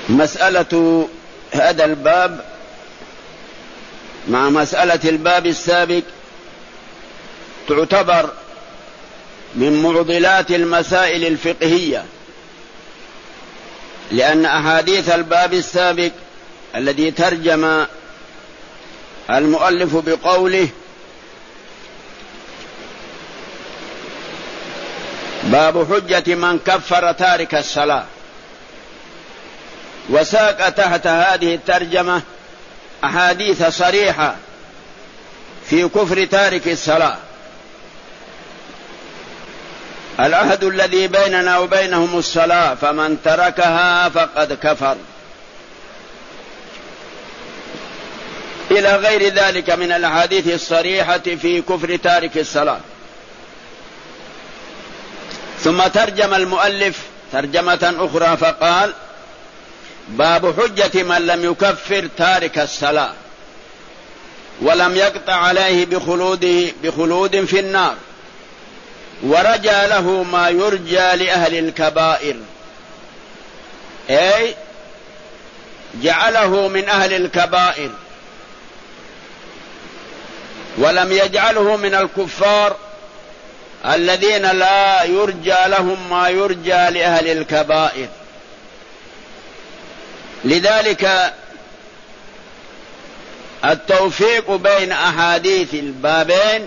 مسألة هذا الباب مع مسألة الباب السابق تعتبر من معضلات المسائل الفقهية، لأن أحاديث الباب السابق الذي ترجم المؤلف بقوله باب حجة من كفر تارك الصلاة، وساق تحت هذه الترجمة أحاديث صريحة في كفر تارك الصلاة. العهد الذي بيننا وبينهم الصلاة، فمن تركها فقد كفر، إلى غير ذلك من الأحاديث الصريحة في كفر تارك الصلاة. ثم ترجم المؤلف ترجمة أخرى فقال باب حجة من لم يكفر تارك الصلاة ولم يقطع عليه بخلود في النار، ورجى له ما يرجى لأهل الكبائر، أي جعله من أهل الكبائر ولم يجعله من الكفار الذين لا يرجى لهم ما يرجى لأهل الكبائر. لذلك التوفيق بين أحاديث البابين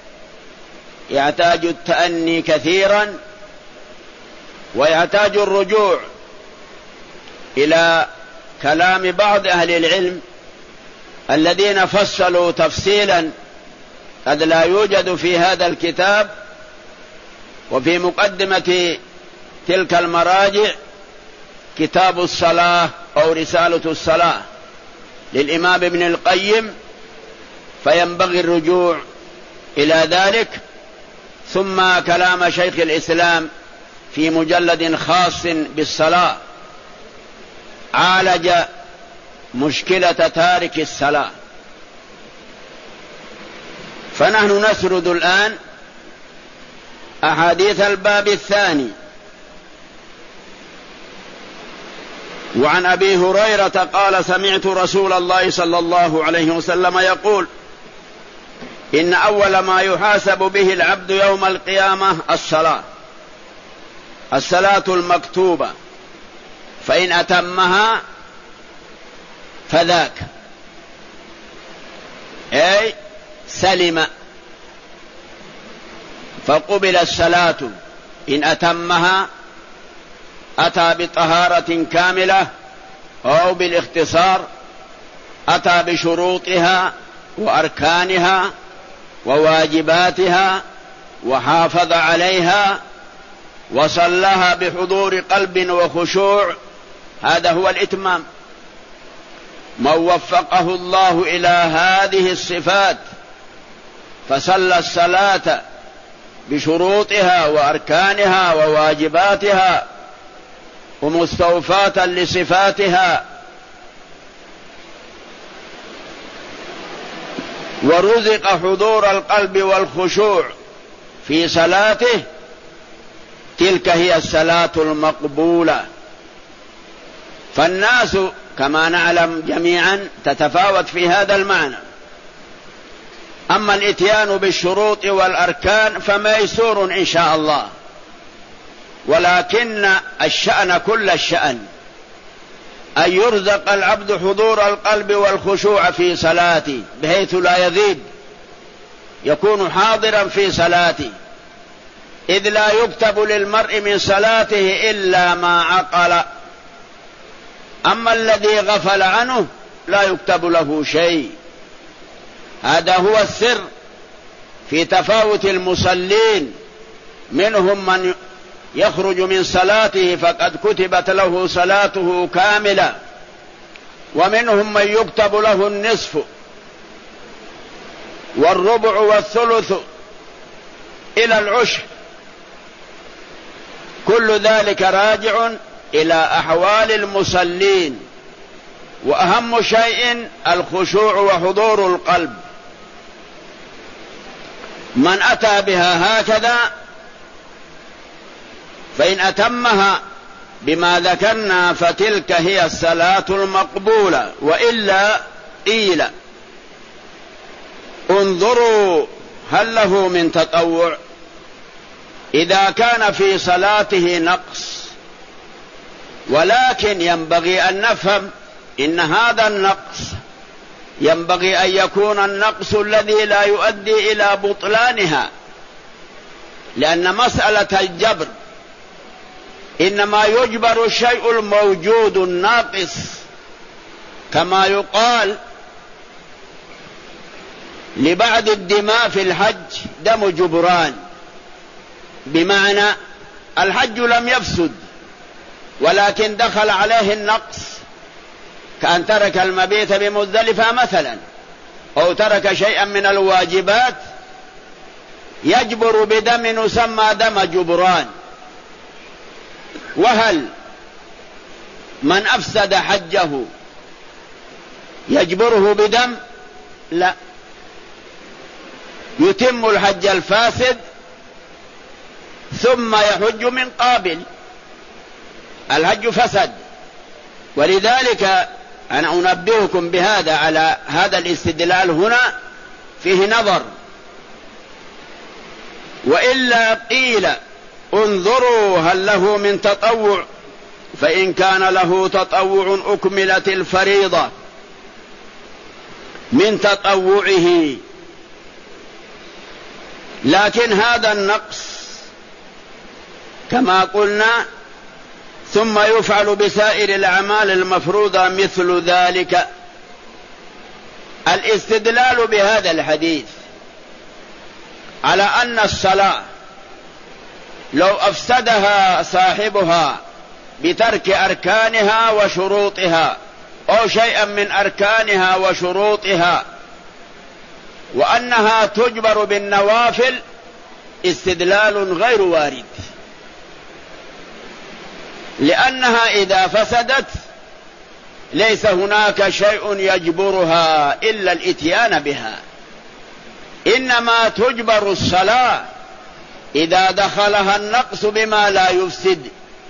يحتاج التأني كثيرا، ويحتاج الرجوع إلى كلام بعض أهل العلم الذين فصلوا تفصيلا قد لا يوجد في هذا الكتاب. وفي مقدمة تلك المراجع كتاب الصلاة أو رسالة الصلاة للإمام ابن القيم، فينبغي الرجوع إلى ذلك. ثم كلام شيخ الإسلام في مجلد خاص بالصلاة عالج مشكلة تارك الصلاة. فنحن نسرد الآن أحاديث الباب الثاني. وعن أبي هريرة قال سمعت رسول الله صلى الله عليه وسلم يقول إن أول ما يحاسب به العبد يوم القيامة الصلاة المكتوبة، فإن أتمها فذاك، أي سلم فقبل الصلاة. إن أتمها أتى بطهارة كاملة أو بالاختصار، أتى بشروطها وأركانها وواجباتها وحافظ عليها وصلها بحضور قلب وخشوع، هذا هو الإتمام. من وفقه الله إلى هذه الصفات فصلى الصلاة بشروطها وأركانها وواجباتها ومستوفاة لصفاتها، ورزق حضور القلب والخشوع في صلاته، تلك هي الصلاة المقبولة. فالناس كما نعلم جميعا تتفاوت في هذا المعنى. أما الإتيان بالشروط والأركان فميسور إن شاء الله، ولكن الشأن كل الشأن أن يرزق العبد حضور القلب والخشوع في صلاته بحيث لا يغيب، يكون حاضرا في صلاته، إذ لا يكتب للمرء من صلاته إلا ما عقل. أما الذي غفل عنه لا يكتب له شيء. هذا هو السر في تفاوت المصلين، منهم من يخرج من صلاته فقد كتبت له صلاته كاملة، ومنهم من يكتب له النصف والربع والثلث إلى العشر. كل ذلك راجع إلى أحوال المصلين، وأهم شيء الخشوع وحضور القلب. من أتى بها هكذا فإن أتمها بما ذكرنا فتلك هي الصلاة المقبولة. وإلا قيل انظروا هل له من تطوع. إذا كان في صلاته نقص، ولكن ينبغي أن نفهم إن هذا النقص ينبغي أن يكون النقص الذي لا يؤدي إلى بطلانها، لأن مسألة الجبر إنما يجبر الشيء الموجود الناقص، كما يقال لبعض الدماء في الحج دم جبران، بمعنى الحج لم يفسد ولكن دخل عليه النقص، كأن ترك المبيت بمزدلفة مثلا، أو ترك شيئا من الواجبات يجبر بدم يسمى دم جبران. وهل من أفسد حجه يجبره بدم؟ لا، يتم الحج الفاسد ثم يحج من قابل، الحج فسد. ولذلك أنا أنبهكم بهذا على هذا الاستدلال هنا فيه نظر. وإلا قيل انظروا هل له من تطوع، فإن كان له تطوع أكملت الفريضة من تطوعه. لكن هذا النقص كما قلنا ثم يفعل بسائر الأعمال المفروضة مثل ذلك. الاستدلال بهذا الحديث على أن الصلاة لو أفسدها صاحبها بترك أركانها وشروطها أو شيئا من أركانها وشروطها وأنها تجبر بالنوافل، استدلال غير وارد، لأنها إذا فسدت ليس هناك شيء يجبرها إلا الإتيان بها، إنما تجبر الصلاة إذا دخلها النقص بما لا يفسد،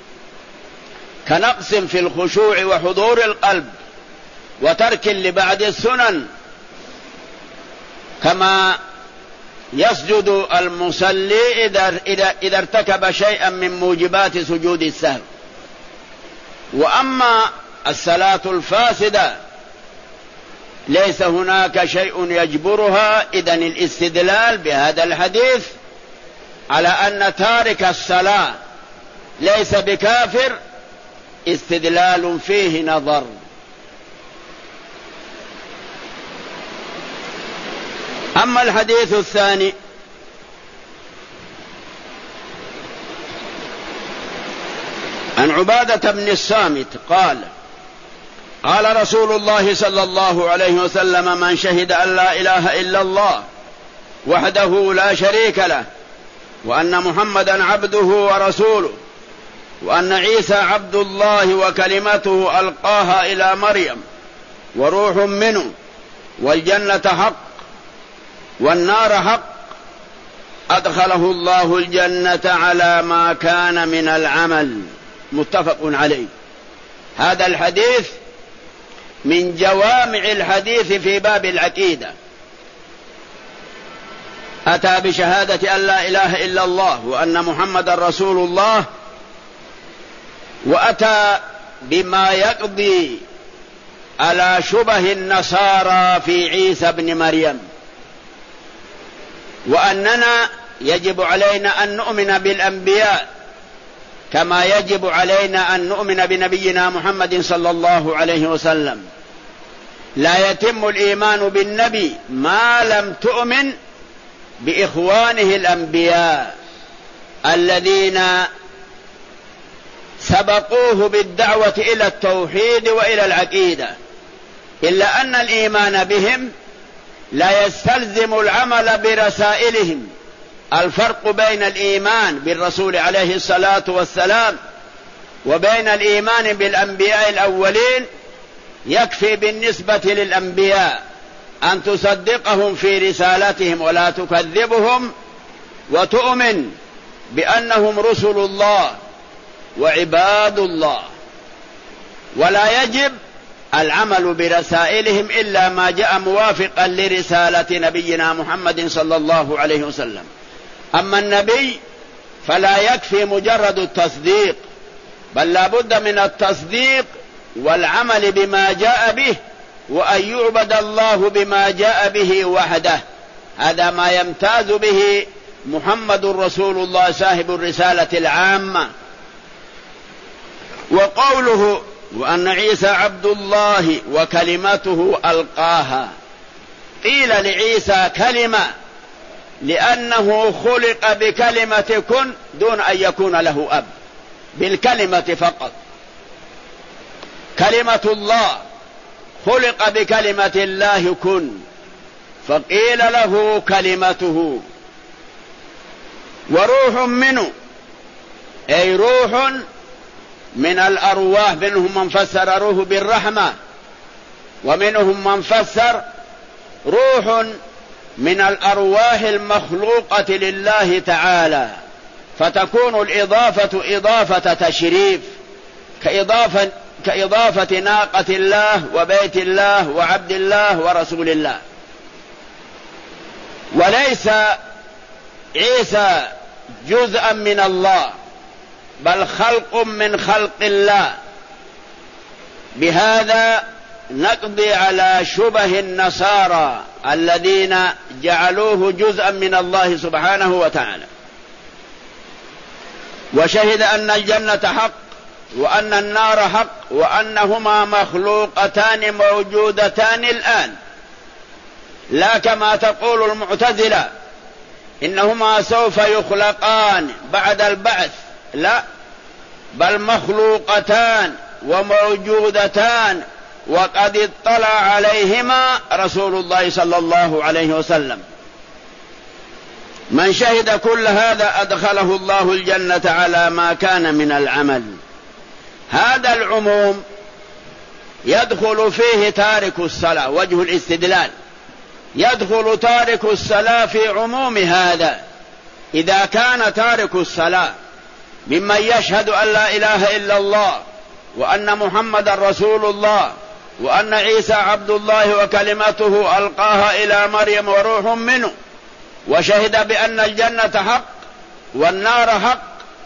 كنقص في الخشوع وحضور القلب وترك لبعض السنن، كما يسجد المصلي إذا ارتكب شيئا من موجبات سجود السهو. وأما الصلاة الفاسدة ليس هناك شيء يجبرها. إذن الاستدلال بهذا الحديث على أن تارك الصلاة ليس بكافر استدلال فيه نظر. أما الحديث الثاني عن عبادة بن الصامت قال قال رسول الله صلى الله عليه وسلم: من شهد أن لا إله إلا الله وحده لا شريك له وأن محمدا عبده ورسوله وأن عيسى عبد الله وكلمته ألقاها إلى مريم وروح منه والجنة حق والنار حق أدخله الله الجنة على ما كان من العمل. متفق عليه. هذا الحديث من جوامع الحديث في باب العقيدة، أتى بشهادة أن لا إله إلا الله وأن محمد رسول الله، وأتى بما يقضي على شبه النصارى في عيسى بن مريم، وأننا يجب علينا أن نؤمن بالأنبياء كما يجب علينا أن نؤمن بنبينا محمد صلى الله عليه وسلم. لا يتم الإيمان بالنبي ما لم تؤمن بإخوانه الأنبياء الذين سبقوه بالدعوة إلى التوحيد وإلى العقيدة، إلا أن الإيمان بهم لا يستلزم العمل برسائلهم. الفرق بين الإيمان بالرسول عليه الصلاة والسلام وبين الإيمان بالأنبياء الأولين: يكفي بالنسبة للأنبياء أن تصدقهم في رسالتهم ولا تكذبهم، وتؤمن بأنهم رسل الله وعباد الله، ولا يجب العمل برسائلهم إلا ما جاء موافقا لرسالة نبينا محمد صلى الله عليه وسلم. أما النبي فلا يكفي مجرد التصديق، بل لا بد من التصديق والعمل بما جاء به، وأن يعبد الله بما جاء به وحده. هذا ما يمتاز به محمد رسول الله صاحب الرسالة العامة. وقوله وأن عيسى عبد الله وكلمته ألقاها، قيل لعيسى كلمة لأنه خلق بكلمة كن دون أن يكون له أب، بالكلمة فقط. كلمة الله خلق بكلمة الله كن، فقيل له كلمته. وروح منه أي روح من الأرواح، منهم من فسر روح بالرحمة، ومنهم من فسر روح من الأرواح المخلوقة لله تعالى، فتكون الإضافة إضافة تشريف، كإضافة ناقة الله وبيت الله وعبد الله ورسول الله. وليس عيسى جزءا من الله، بل خلق من خلق الله. بهذا نقضي على شبه النصارى الذين جعلوه جزءا من الله سبحانه وتعالى. وشهد أن الجنة حق وأن النار حق، وأنهما مخلوقتان موجودتان الآن، لا كما تقول المعتزلة إنهما سوف يخلقان بعد البعث، لا، بل مخلوقتان وموجودتان، وقد اطلع عليهما رسول الله صلى الله عليه وسلم. من شهد كل هذا أدخله الله الجنة على ما كان من العمل. هذا العموم يدخل فيه تارك الصلاة، وجه الاستدلال يدخل تارك الصلاة في عموم هذا. إذا كان تارك الصلاة ممن يشهد أن لا إله إلا الله وأن محمد رسول الله وأن عيسى عبد الله وكلمته ألقاها إلى مريم وروح منه، وشهد بأن الجنة حق والنار حق،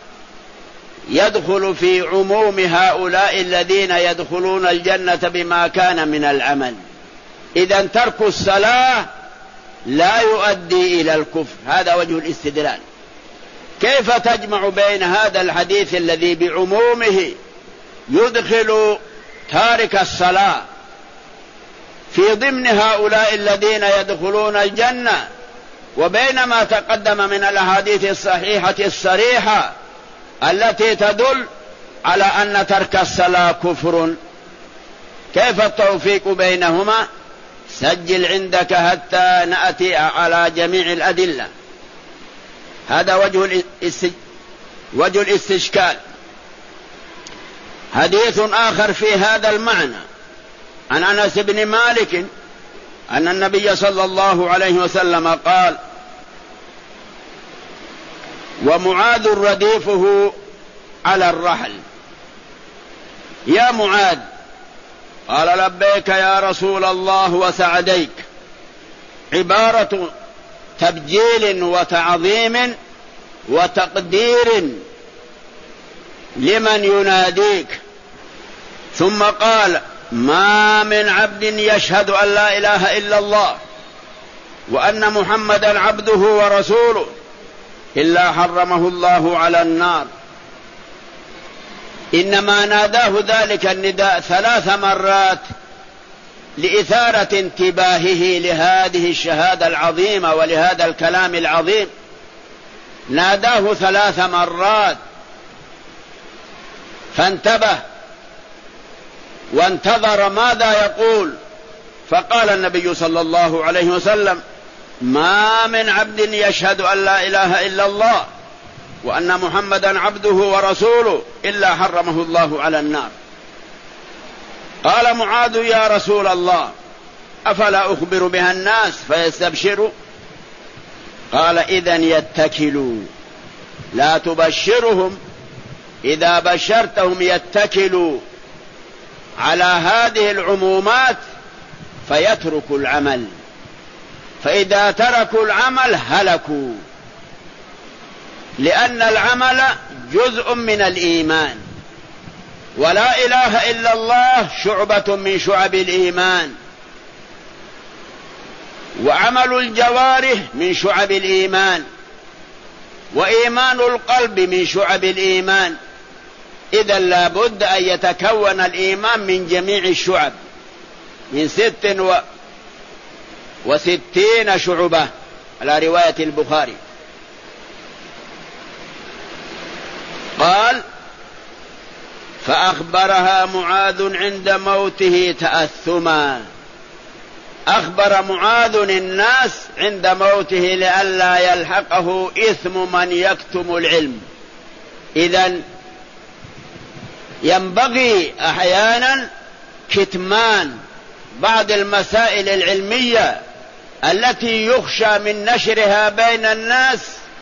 يدخل في عموم هؤلاء الذين يدخلون الجنة بما كان من العمل. إذن ترك الصلاة لا يؤدي إلى الكفر. هذا وجه الاستدلال. كيف تجمع بين هذا الحديث الذي بعمومه يدخل تارك الصلاة في ضمن هؤلاء الذين يدخلون الجنة، وبين ما تقدم من الأحاديث الصحيحة الصريحة التي تدل على أن ترك الصلاة كفر؟ كيف التوفيق بينهما؟ سجل عندك حتى نأتي على جميع الأدلة. هذا وجه الاستشكال. حديث آخر في هذا المعنى عن أنس بن مالك أن النبي صلى الله عليه وسلم قال: ومعاذ رديفه على الرحل. يا معاذ، قال: لبيك يا رسول الله وسعديك، عبارة تبجيل وتعظيم وتقدير لمن يناديك. ثم قال: ما من عبد يشهد أن لا إله إلا الله وأن محمدا عبده ورسوله إلا حرمه الله على النار. إنما ناداه ذلك النداء 3 مرات لإثارة انتباهه لهذه الشهادة العظيمة ولهذا الكلام العظيم. ناداه 3 مرات فانتبه وانتظر ماذا يقول. فقال النبي صلى الله عليه وسلم: ما من عبد يشهد أن لا إله إلا الله وأن محمدا عبده ورسوله إلا حرمه الله على النار. قال معاذ: يا رسول الله، أفلا أخبر بها الناس فيستبشروا؟ قال: إذن يتكلوا، لا تبشرهم إذا بشرتهم يتكلوا على هذه العمومات فيتركوا العمل، فإذا تركوا العمل هلكوا، لأن العمل جزء من الإيمان، ولا إله إلا الله شعبة من شعب الإيمان، وعمل الجوارح من شعب الإيمان، وإيمان القلب من شعب الإيمان. إذا لا بد أن يتكون الإيمان من جميع الشعب، من 66 شعبة على رواية البخاري. قال: فأخبرها معاذ عند موته تأثما. أخبر معاذ الناس عند موته لئلا يلحقه إثم من يكتم العلم. إذن ينبغي أحيانا كتمان بعض المسائل العلمية التي يخشى من نشرها بين الناس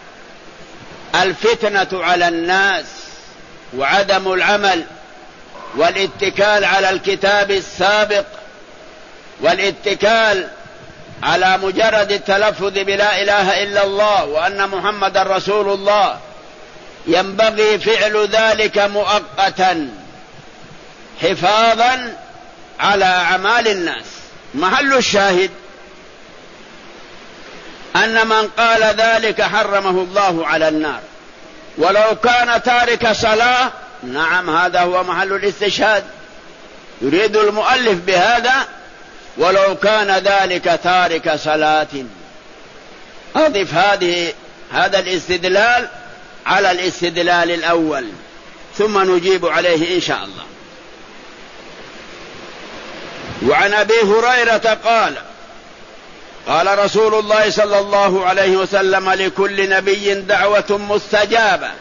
الفتنة على الناس، وعدم العمل، والاتكال على الكتاب السابق، والاتكال على مجرد التلفظ بلا إله إلا الله وأن محمد رسول الله. ينبغي فعل ذلك مؤقتا حفاظا على أعمال الناس. محل الشاهد أن من قال ذلك حرمه الله على النار، ولو كان تارك صلاة. نعم، هذا هو محل الاستشهاد. يريد المؤلف بهذا ولو كان ذلك تارك صلاة. أضف هذا الاستدلال على الاستدلال الأول ثم نجيب عليه إن شاء الله. وعن أبي هريرة قال: قال رسول الله صلى الله عليه وسلم: لكل نبي دعوة مستجابة،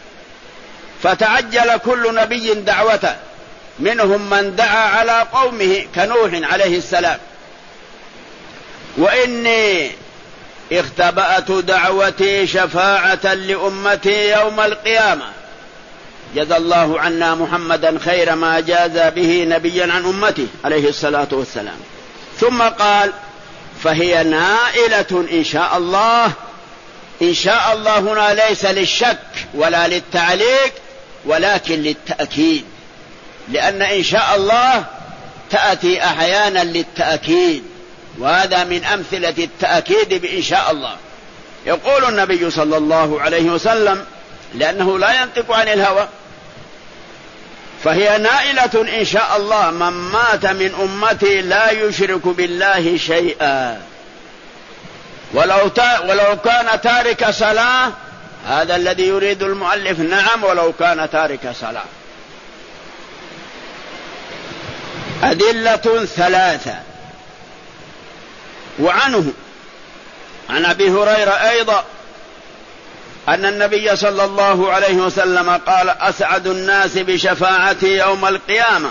فتعجل كل نبي دعوته، منهم من دعا على قومه كنوح عليه السلام، وإني اختبأت دعوتي شفاعة لأمتي يوم القيامة. جزى الله عنا محمدا خير ما جاز به نبيا عن أمته عليه الصلاة والسلام. ثم قال: فهي نائلة إن شاء الله. إن شاء الله هنا ليس للشك ولا للتعليق ولكن للتأكيد، لأن إن شاء الله تأتي أحيانا للتأكيد، وهذا من أمثلة التأكيد بإن شاء الله. يقول النبي صلى الله عليه وسلم لأنه لا ينطق عن الهوى: فهي نائلة إن شاء الله من مات من أمتي لا يشرك بالله شيئا. ولو كان تارك صلاة، هذا الذي يريد المؤلف. نعم، ولو كان تارك صلاة. أدلة ثلاثة. وعنه عن أبي هريرة أيضا أن النبي صلى الله عليه وسلم قال: أسعد الناس بشفاعتي يوم القيامة.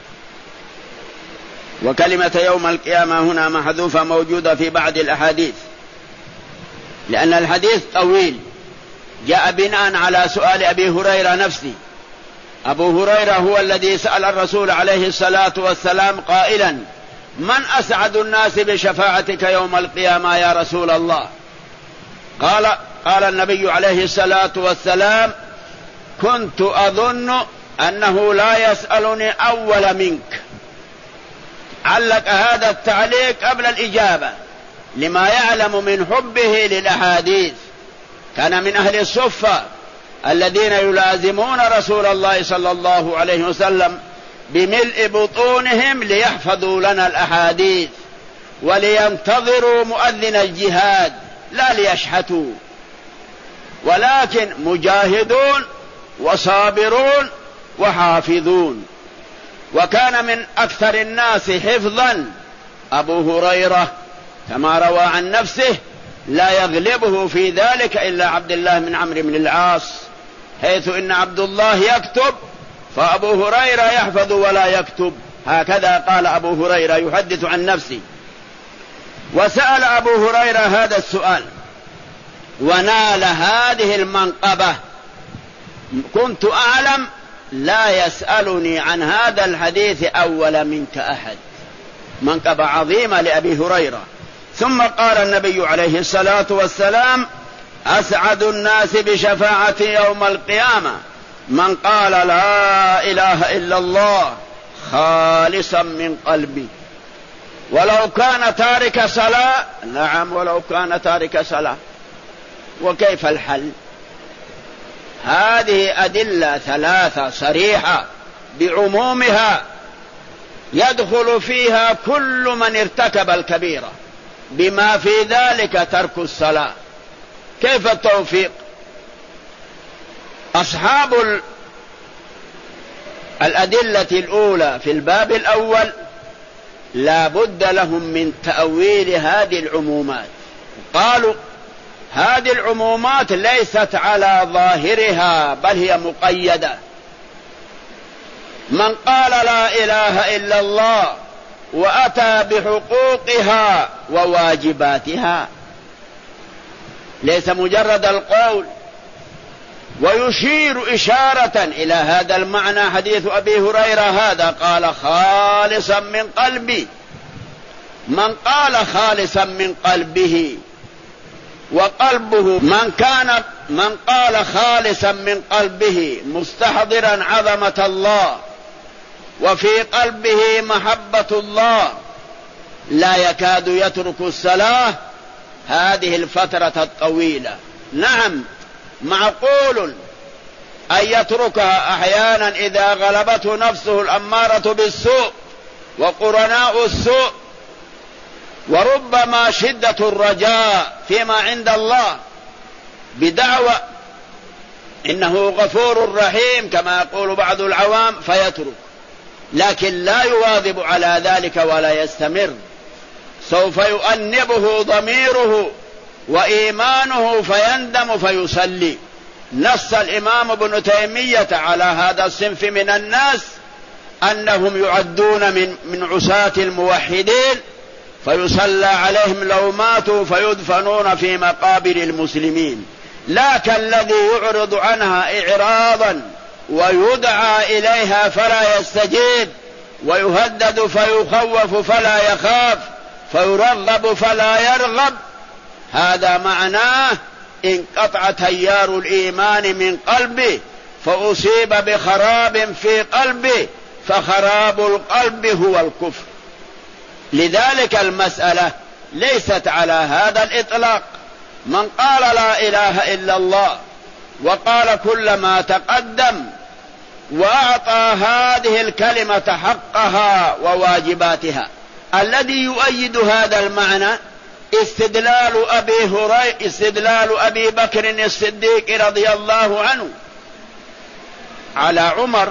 وكلمة يوم القيامة هنا محذوفة، موجودة في بعض الأحاديث، لأن الحديث طويل جاء بناء على سؤال أبي هريرة نفسه. أبو هريرة هو الذي سأل الرسول عليه الصلاة والسلام قائلا: من أسعد الناس بشفاعتك يوم القيامة يا رسول الله؟ قال النبي عليه الصلاة والسلام: كنت أظن أنه لا يسألني أول منك. علق هذا التعليق قبل الإجابة لما يعلم من حبه للأحاديث. كان من أهل الصفة الذين يلازمون رسول الله صلى الله عليه وسلم بملء بطونهم ليحفظوا لنا الأحاديث ولينتظروا مؤذن الجهاد، لا ليشحتوا، ولكن مجاهدون وصابرون وحافظون. وكان من أكثر الناس حفظا أبو هريرة كما روى عن نفسه: لا يغلبه في ذلك إلا عبد الله بن عمرو بن العاص، حيث إن عبد الله يكتب فأبو هريرة يحفظ ولا يكتب. هكذا قال أبو هريرة يحدث عن نفسه. وسأل أبو هريرة هذا السؤال ونال هذه المنقبة كنت أعلم لا يسألني عن هذا الحديث أول منك أحد. منقبة عظيمة لأبي هريرة. ثم قال النبي عليه الصلاة والسلام: أسعد الناس بشفاعتي يوم القيامة من قال لا إله إلا الله خالصا من قلبي، ولو كان تارك صلاة. نعم، ولو كان تارك صلاة. وكيف الحل؟ هذه أدلة ثلاثة صريحة بعمومها، يدخل فيها كل من ارتكب الكبيرة، بما في ذلك ترك الصلاة. كيف التوفيق؟ أصحاب الأدلة الأولى في الباب الأول لا بد لهم من تأويل هذه العمومات. قالوا هذه العمومات ليست على ظاهرها بل هي مقيدة. من قال لا إله إلا الله وأتى بحقوقها وواجباتها، ليس مجرد القول. ويشير إشارة إلى هذا المعنى حديث أبي هريرة هذا، قال خالصا من قلبي. من قال خالصا من قلبه، وقلبه من قال خالصا من قلبه مستحضرا عظمة الله وفي قلبه محبة الله، لا يكاد يترك الصلاة هذه الفترة الطويلة. نعم، معقول أن يتركها أحيانا إذا غلبته نفسه الأمارة بالسوء وقرناء السوء، وربما شدة الرجاء فيما عند الله بدعوى إنه غفور رحيم كما يقول بعض العوام فيترك، لكن لا يواظب على ذلك ولا يستمر. سوف يؤنبه ضميره وإيمانه فيندم فيصلي. نص الإمام ابن تيمية على هذا الصنف من الناس أنهم يعدون من عصاة الموحدين، فيصلى عليهم لو ماتوا فيدفنون في مقابر المسلمين. لا كالذي يعرض عنها إعراضا ويدعى إليها فلا يستجيب، ويهدد فيخوف فلا يخاف، فيرغب فلا يرغب. هذا معناه انقطع تيار الإيمان من قلبه، فأصيب بخراب في قلبه، فخراب القلب هو الكفر. لذلك المسألة ليست على هذا الإطلاق. من قال لا إله إلا الله وقال كل ما تقدم وأعطى هذه الكلمة حقها وواجباتها، الذي يؤيد هذا المعنى استدلال أبي بكر الصديق رضي الله عنه على عمر،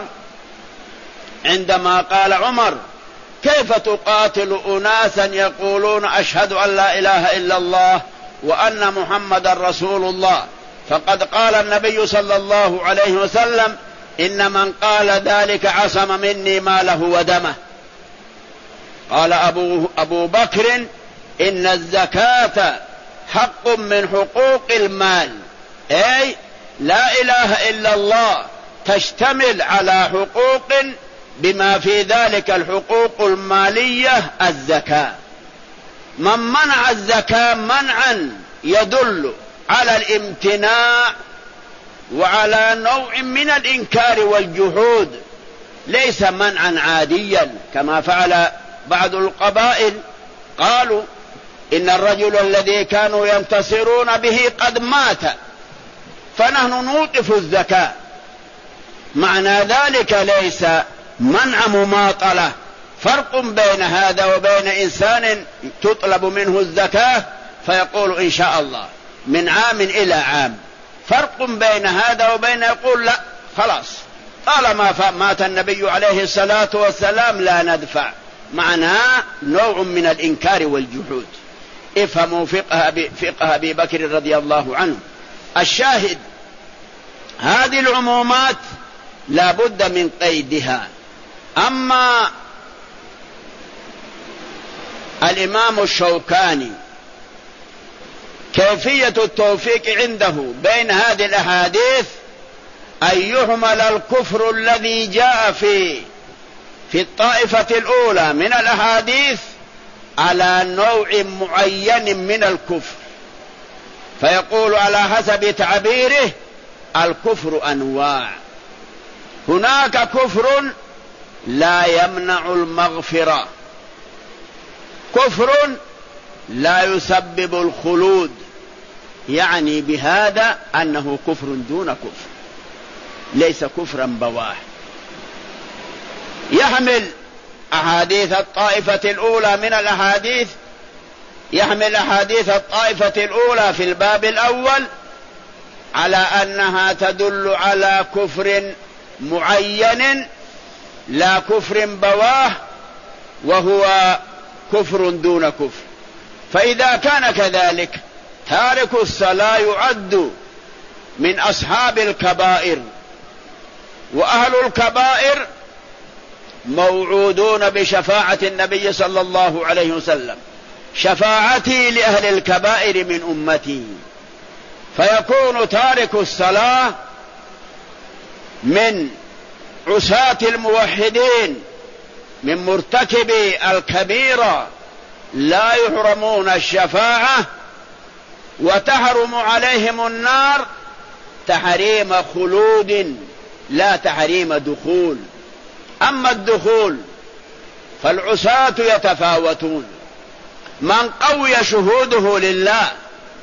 عندما قال عمر: كيف تقاتل أناسا يقولون أشهد أن لا إله إلا الله وأن محمد رسول الله؟ فقد قال النبي صلى الله عليه وسلم: إن من قال ذلك عصم مني ماله ودمه. قال أبو بكر: إن الزكاة حق من حقوق المال، أي لا إله إلا الله تشتمل على حقوق بما في ذلك الحقوق المالية الزكاة. من منع الزكاة منعا يدل على الامتناع وعلى نوع من الإنكار والجحود، ليس منعا عاديا كما فعل بعض القبائل. قالوا إن الرجل الذي كانوا ينتصرون به قد مات فنحن نوقف الزكاة. معنى ذلك ليس منع مماطلة. فرق بين هذا وبين إنسان تطلب منه الزكاة فيقول إن شاء الله من عام إلى عام. فرق بين هذا وبين يقول لا خلاص طالما مات النبي عليه الصلاة والسلام لا ندفع. معناه نوع من الإنكار والجحود. افهموا فقه أبي بكر رضي الله عنه. الشاهد هذه العمومات لا بد من قيدها. أما الإمام الشوكاني كيفية التوفيق عنده بين هذه الأحاديث أن يحمل الكفر الذي جاء في الطائفة الأولى من الأحاديث على نوع معين من الكفر، فيقول على حسب تعبيره الكفر أنواع. هناك كفر لا يمنع المغفرة، كفر لا يسبب الخلود، يعني بهذا أنه كفر دون كفر، ليس كفرا بواه. يحمل أحاديث الطائفة الأولى من الأحاديث، يحمل أحاديث الطائفة الأولى في الباب الأول على أنها تدل على كفر معين لا كفر بواه، وهو كفر دون كفر. فإذا كان كذلك تارك الصلاة يعد من أصحاب الكبائر، وأهل الكبائر موعودون بشفاعة النبي صلى الله عليه وسلم: شفاعتي لأهل الكبائر من أمتي. فيكون تارك الصلاة من عصاة الموحدين، من مرتكبي الكبيرة، لا يحرمون الشفاعة، وتحرم عليهم النار تحريم خلود لا تحريم دخول. أما الدخول فالعصاة يتفاوتون، من قوي شهوده لله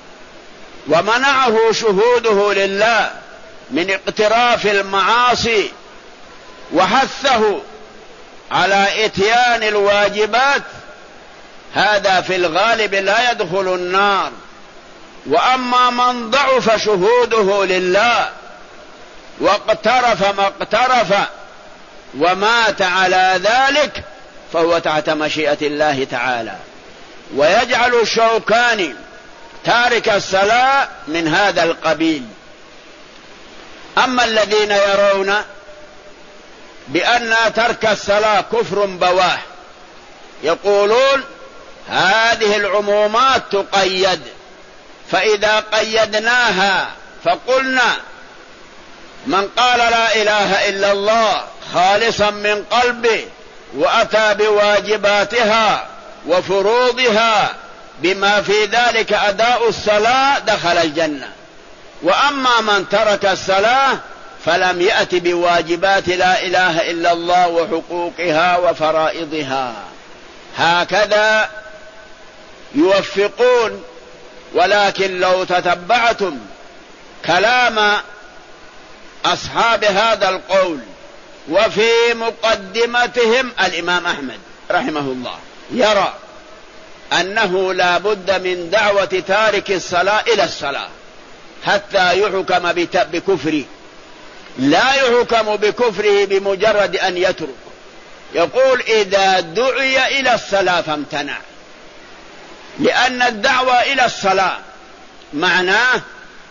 ومنعه شهوده لله من اقتراف المعاصي وحثه على إتيان الواجبات، هذا في الغالب لا يدخل النار. وأما من ضعف شهوده لله واقترف ما اقترف ومات على ذلك فهو تحت مشيئة الله تعالى. ويجعل الشوكاني تارك الصلاة من هذا القبيل. أما الذين يرون بأن ترك الصلاة كفر بواه، يقولون هذه العمومات تقيد، فإذا قيدناها فقلنا من قال لا إله إلا الله خالصا من قلبه وأتى بواجباتها وفروضها بما في ذلك أداء الصلاة دخل الجنة. وأما من ترك الصلاة فلم يأت بواجبات لا إله إلا الله وحقوقها وفرائضها. هكذا يوفقون. ولكن لو تتبعتم كلام أصحاب هذا القول وفي مقدمتهم الإمام أحمد رحمه الله يرى أنه لا بد من دعوة تارك الصلاة إلى الصلاة حتى يحكم بكفره، لا يحكم بكفره بمجرد أن يترك. يقول إذا دعي إلى الصلاة فامتنع، لأن الدعوة إلى الصلاة معناه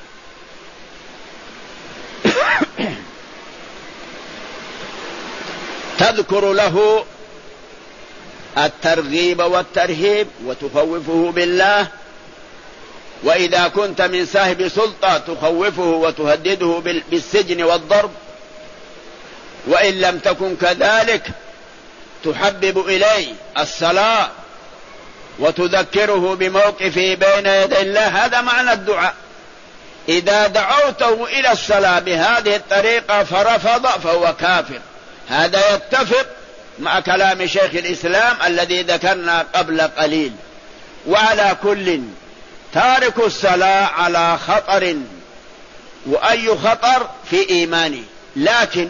تذكر له الترغيب والترهيب وتخوفه بالله، وإذا كنت من صاحب سلطة تخوفه وتهدده بالسجن والضرب، وإن لم تكن كذلك تحبب إليه الصلاة وتذكره بموقفه بين يدي الله. هذا معنى الدعاء. إذا دعوته إلى الصلاة بهذه الطريقة فرفض فهو كافر. هذا يتفق مع كلام شيخ الإسلام الذي ذكرنا قبل قليل. وعلى كل تارك الصلاة على خطر، وأي خطر في إيمانه، لكن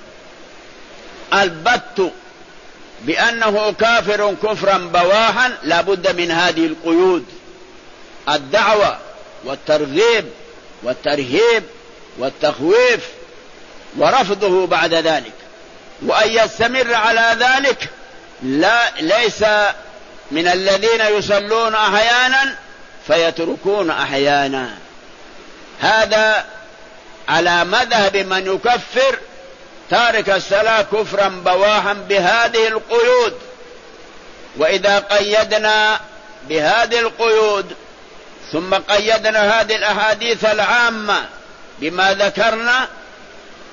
البت بأنه كافر كفرا بواحا لا بد من هذه القيود: الدعوة والترغيب والترهيب والتخويف ورفضه بعد ذلك. وأن يستمر على ذلك ليس من الذين يصلون أحيانا فيتركون أحيانا. هذا على مذهب من يكفر تارك الصلاة كفرا بواحا بهذه القيود. وإذا قيدنا بهذه القيود ثم قيدنا هذه الأحاديث العامة بما ذكرنا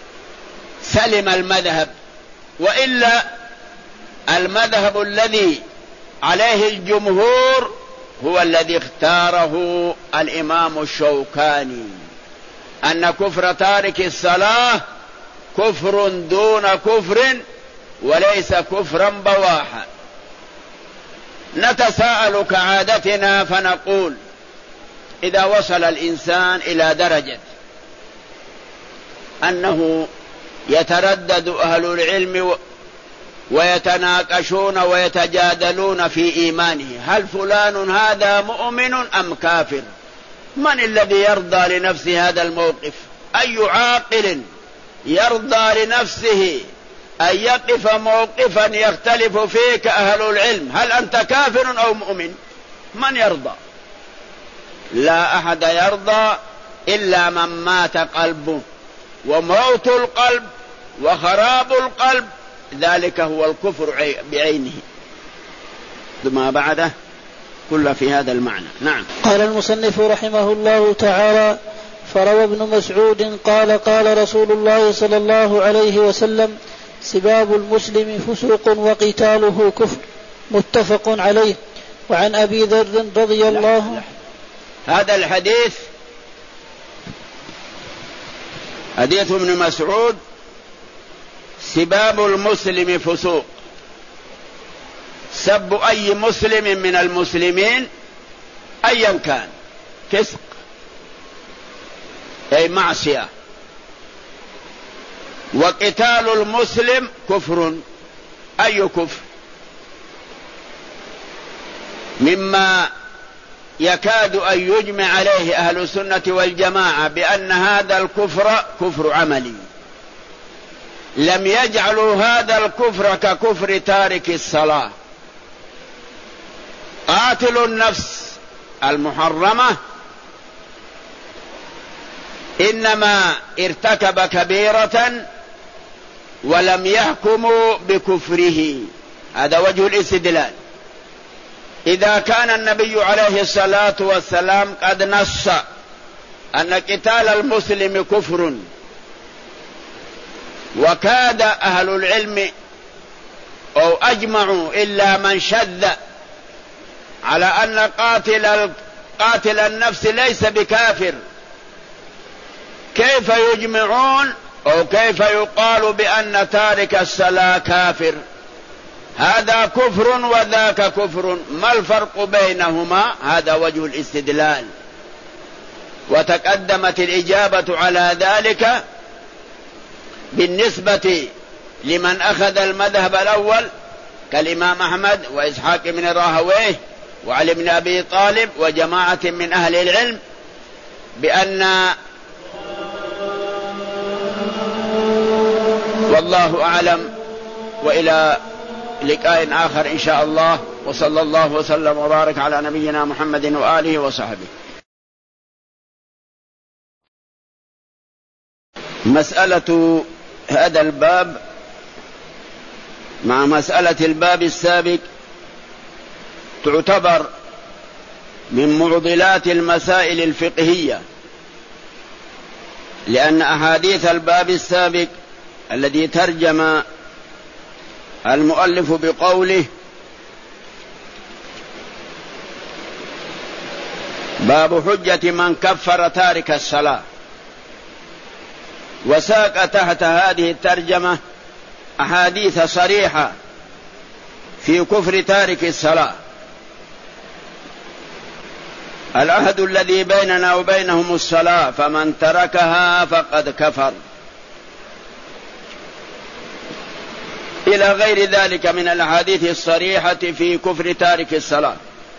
سلم المذهب، وإلا المذهب الذي عليه الجمهور هو الذي اختاره الإمام الشوكاني، أن كفر تارك الصلاة كفر دون كفر وليس كفرا بواحا. نتساءل كعادتنا فنقول: إذا وصل الإنسان إلى درجة أنه يتردد أهل العلم ويتناقشون ويتجادلون في إيمانه، هل فلان هذا مؤمن أم كافر؟ من الذي يرضى لنفسه هذا الموقف؟ أي عاقل يرضى لنفسه أن يقف موقفا يختلف فيه كأهل العلم؟ هل أنت كافر أو مؤمن؟ من يرضى؟ لا أحد يرضى إلا من مات قلبه، وموت القلب وخراب القلب ذلك هو الكفر بعينه. ثم بعده كل في هذا المعنى. نعم. قال المصنف رحمه الله تعالى: فروى ابن مسعود قال: قال رسول الله صلى الله عليه وسلم: سباب المسلم فسوق وقتاله كفر، متفق عليه. وعن أبي ذر رضي الله عنه. هذا الحديث حديث ابن مسعود: سباب المسلم فسوق، سب أي مسلم من المسلمين أيا كان فسق أي معصية، وقتال المسلم كفر، أي كفر؟ مما يكاد أن يجمع عليه أهل السنة والجماعة بأن هذا الكفر كفر عملي، لم يجعلوا هذا الكفر ككفر تارك الصلاة. قاتل النفس المحرمة إنما ارتكب كبيرة ولم يحكموا بكفره، هذا وجه الاستدلال. إذا كان النبي عليه الصلاة والسلام قد نص أن قتال المسلم كفر، وكاد أهل العلم أو أجمعوا إلا من شذ على أن قاتل النفس ليس بكافر، كيف يجمعون أو كيف يقال بأن تارك الصلاة كافر؟ هذا كفر وذاك كفر، ما الفرق بينهما؟ هذا وجه الاستدلال. وتقدمت الإجابة على ذلك بالنسبة لمن أخذ المذهب الأول كالإمام أحمد وإسحاق بن راهويه وعلي بن أبي طالب وجماعة من أهل العلم، بأن والله أعلم. وإلى لقاء آخر إن شاء الله، وصلى الله وسلم وبارك على نبينا محمد وآله وصحبه. مسألة هذا الباب مع مسألة الباب السابق تعتبر من معضلات المسائل الفقهية، لأن أحاديث الباب السابق الذي ترجم المؤلف بقوله: باب حجة من كفر تارك الصلاة، وساق تحت هذه الترجمة أحاديث صريحة في كفر تارك الصلاة. العهد الذي بيننا وبينهم الصلاة، فمن تركها فقد كفر، إلى غير ذلك من الأحاديث الصريحة في كفر تارك الصلاة.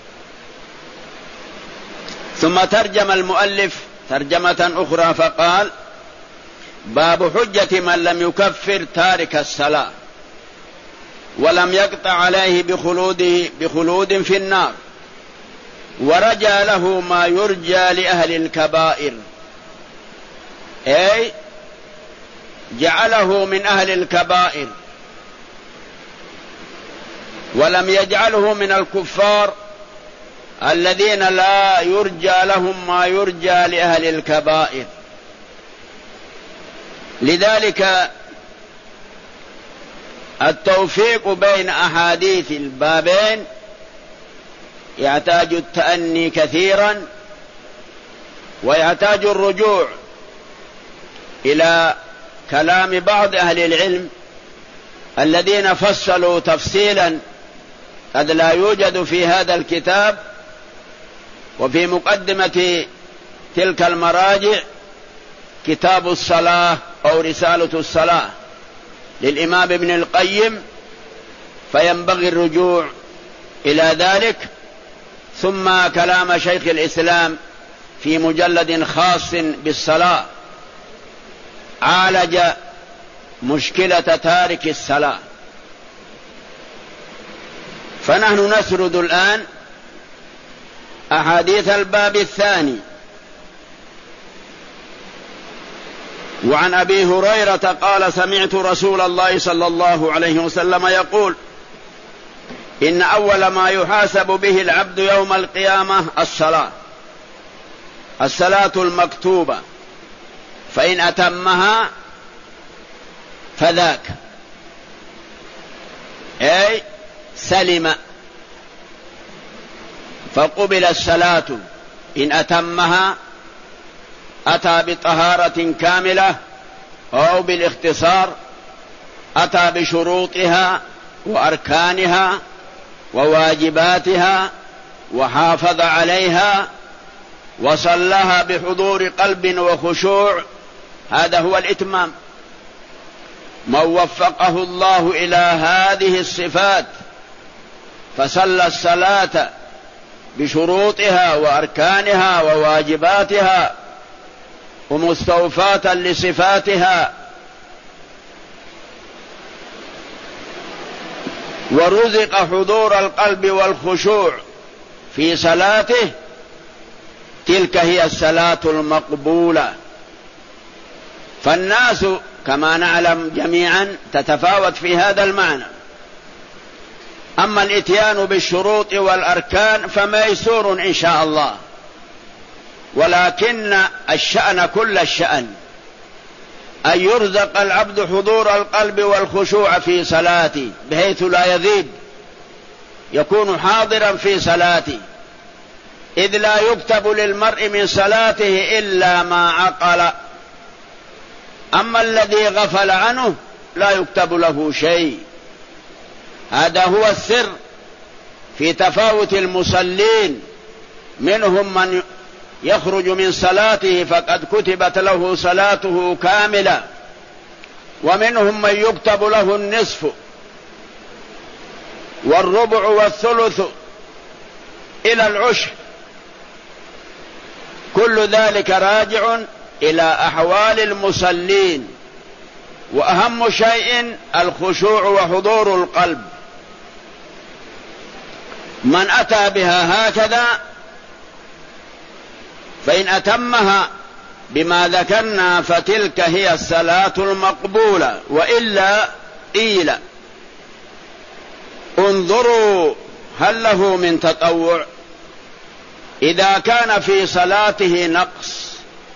ثم ترجم المؤلف ترجمة أخرى فقال: باب حجة من لم يكفر تارك الصلاة ولم يقطع عليه بخلود في النار، ورجى له ما يرجى لأهل الكبائر، أي جعله من أهل الكبائر ولم يجعله من الكفار الذين لا يرجى لهم ما يرجى لأهل الكبائر. لذلك التوفيق بين أحاديث البابين يحتاج التأني كثيرا، ويحتاج الرجوع إلى كلام بعض أهل العلم الذين فصلوا تفصيلا قد لا يوجد في هذا الكتاب. وفي مقدمة تلك المراجع كتاب الصلاة أو رسالة الصلاة للإمام ابن القيم، فينبغي الرجوع إلى ذلك. ثم كلام شيخ الإسلام في مجلد خاص بالصلاة عالج مشكلة تارك الصلاة. فنحن نسرد الآن أحاديث الباب الثاني. وعن أبي هريرة قال: سمعت رسول الله صلى الله عليه وسلم يقول: إن أول ما يحاسب به العبد يوم القيامة الصلاة المكتوبة، فإن أتمها فذاك، أي سلم، فقبل الصلاة. إن أتمها أتى بطهارة كاملة، أو بالاختصار أتى بشروطها وأركانها وواجباتها وحافظ عليها وصلىها بحضور قلب وخشوع. هذا هو الإتمام. من وفقه الله إلى هذه الصفات فصلى الصلاة بشروطها وأركانها وواجباتها ومستوفاة لصفاتها، ورزق حضور القلب والخشوع في صلاته، تلك هي الصلاة المقبولة. فالناس كما نعلم جميعا تتفاوت في هذا المعنى. أما الإتيان بالشروط والأركان فميسور إن شاء الله، ولكن الشأن كل الشأن أن يرزق العبد حضور القلب والخشوع في صلاته بحيث لا يذيب، يكون حاضرا في صلاته، إذ لا يكتب للمرء من صلاته إلا ما عقل. أما الذي غفل عنه لا يكتب له شيء. هذا هو السر في تفاوت المصلين. منهم من يخرج من صلاته فقد كتبت له صلاته كاملة، ومنهم من يكتب له النصف والربع والثلث إلى العشر. كل ذلك راجع إلى أحوال المصلين، وأهم شيء الخشوع وحضور القلب. من أتى بها هكذا فإن أتمها بما ذكرنا فتلك هي الصلاة المقبولة. وإلا قيل: انظروا هل له من تطوع؟ إذا كان في صلاته نقص،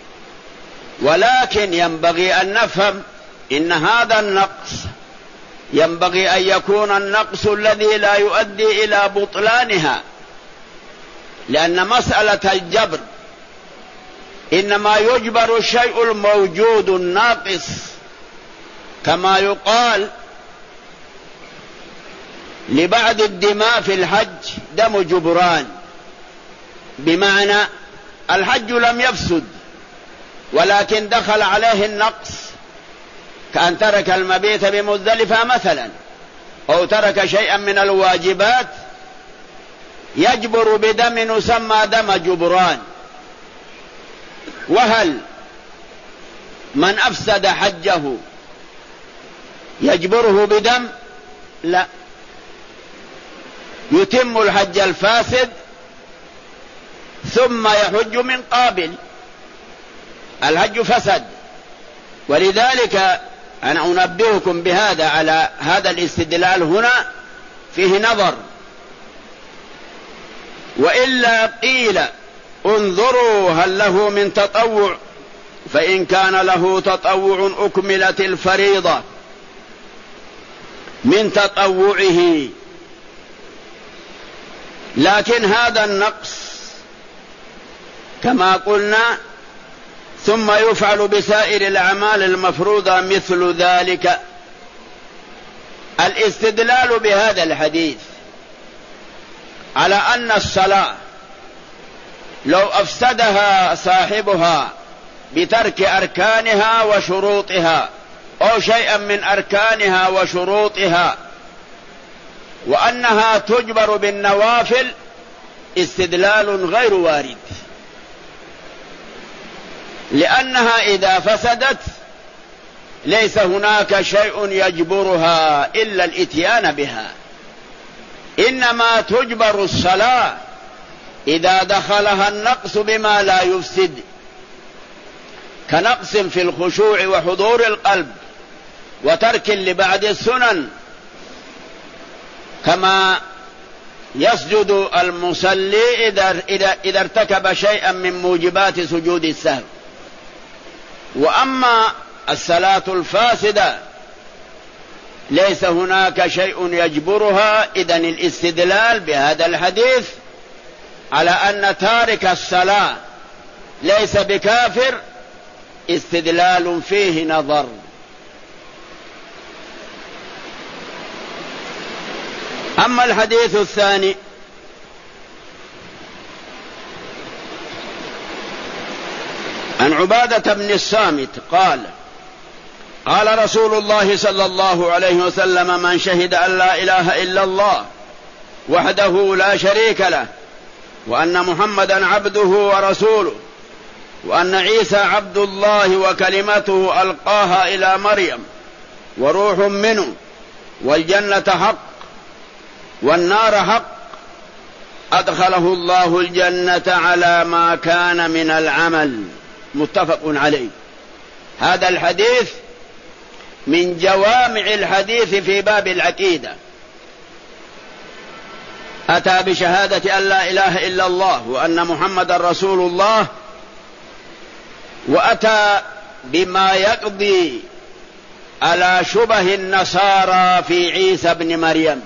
ولكن ينبغي أن نفهم إن هذا النقص ينبغي أن يكون النقص الذي لا يؤدي إلى بطلانها، لأن مسألة الجبر إنما يجبر الشيء الموجود الناقص، كما يقال لبعض الدماء في الحج دم جبران، بمعنى الحج لم يفسد ولكن دخل عليه النقص، كأن ترك المبيت بمزدلفة مثلا، أو ترك شيئا من الواجبات يجبر بدم يسمى دم جبران. وهل من أفسد حجه يجبره بدم؟ لا، يتم الحج الفاسد ثم يحج من قابل، الحج فسد. ولذلك أنا أنبهكم بهذا على هذا الاستدلال هنا فيه نظر. وإلا قيل: انظروا هل له من تطوع؟ فإن كان له تطوع أكملت الفريضة. من تطوعه، لكن هذا النقص كما قلنا ثم يفعل بسائر الأعمال المفروضة مثل ذلك. الاستدلال بهذا الحديث على أن الصلاة لو أفسدها صاحبها بترك أركانها وشروطها أو شيئا من أركانها وشروطها وأنها تجبر بالنوافل استدلال غير وارد، لأنها إذا فسدت ليس هناك شيء يجبرها إلا الإتيان بها، إنما تجبر الصلاة إذا دخلها النقص بما لا يفسد، كنقص في الخشوع وحضور القلب وترك لبعض السنن، كما يسجد المصلي إذا ارتكب شيئا من موجبات سجود السهو. وأما الصلاة الفاسدة ليس هناك شيء يجبرها، إذن الاستدلال بهذا الحديث على أن تارك الصلاة ليس بكافر استدلال فيه نظر. أما الحديث الثاني عن عبادة بن الصامت قال قال رسول الله صلى الله عليه وسلم: من شهد أن لا إله إلا الله وحده لا شريك له وأن محمدا عبده ورسوله وأن عيسى عبد الله وكلمته ألقاها إلى مريم وروح منه والجنة حق والنار حق أدخله الله الجنة على ما كان من العمل. متفق عليه. هذا الحديث من جوامع الحديث في باب العقيدة، أتى بشهادة أن لا إله إلا الله وأن محمد رسول الله، وأتى بما يقضي على شبه النصارى في عيسى بن مريم،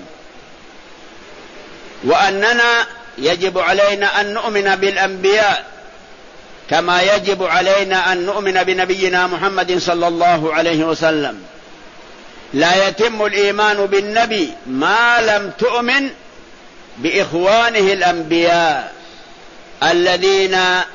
وأننا يجب علينا أن نؤمن بالأنبياء كما يجب علينا أن نؤمن بنبينا محمد صلى الله عليه وسلم. لا يتم الإيمان بالنبي ما لم تؤمن بإخوانه الأنبياء الذين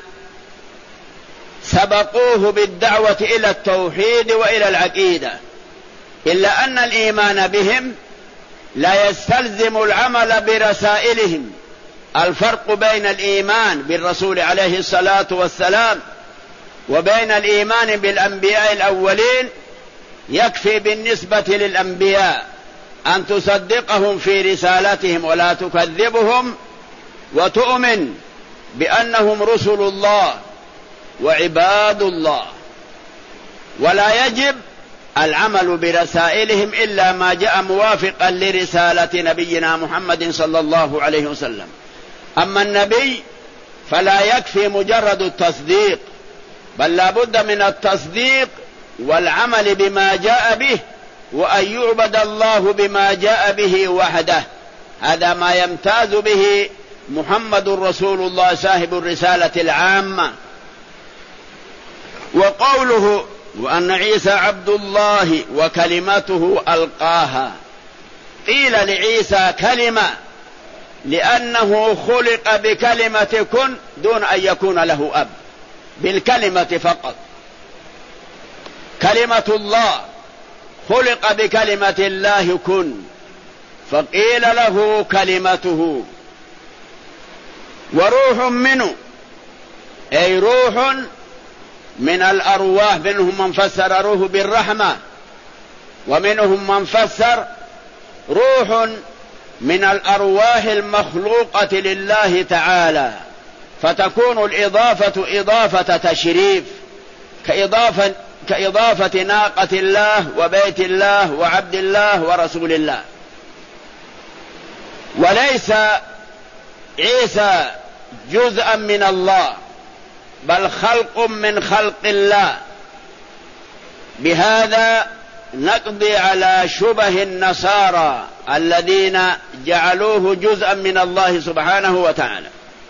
سبقوه بالدعوة إلى التوحيد وإلى العقيدة، إلا أن الإيمان بهم لا يستلزم العمل برسائلهم. الفرق بين الإيمان بالرسول عليه الصلاة والسلام وبين الإيمان بالأنبياء الأولين: يكفي بالنسبة للأنبياء أن تصدقهم في رسالتهم ولا تكذبهم، وتؤمن بأنهم رسل الله وعباد الله، ولا يجب العمل برسائلهم إلا ما جاء موافقا لرسالة نبينا محمد صلى الله عليه وسلم. أما النبي فلا يكفي مجرد التصديق، بل لا بد من التصديق والعمل بما جاء به، وأن يعبد الله بما جاء به وحده. هذا ما يمتاز به محمد رسول الله صاحب الرسالة العامة. وقوله وأن عيسى عبد الله وكلمته ألقاها، قيل لعيسى كلمة لأنه خلق بكلمة كن دون أن يكون له أب، بالكلمة فقط. كلمة الله خلق بكلمة الله كن، فقيل له كلمته. وروح منه أي روح من الأرواح، منهم من فسر روح بالرحمة، ومنهم من فسر روح من الأرواح المخلوقة لله تعالى، فتكون الإضافة إضافة تشريف، كإضافة ناقة الله وبيت الله وعبد الله ورسول الله. وليس عيسى جزءا من الله، بل خلق من خلق الله. بهذا نقضي على شبه النصارى الذين جعلوه جزءا من الله سبحانه وتعالى،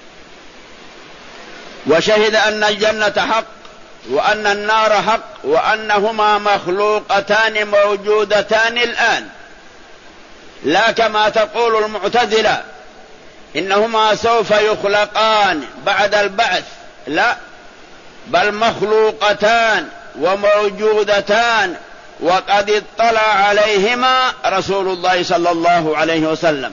وشهد أن الجنة حق وأن النار حق وأنهما مخلوقتان موجودتان الآن، لا كما تقول المعتزلة إنهما سوف يخلقان بعد البعث، لا، بل مخلوقتان وموجودتان، وقد اطلع عليهما رسول الله صلى الله عليه وسلم.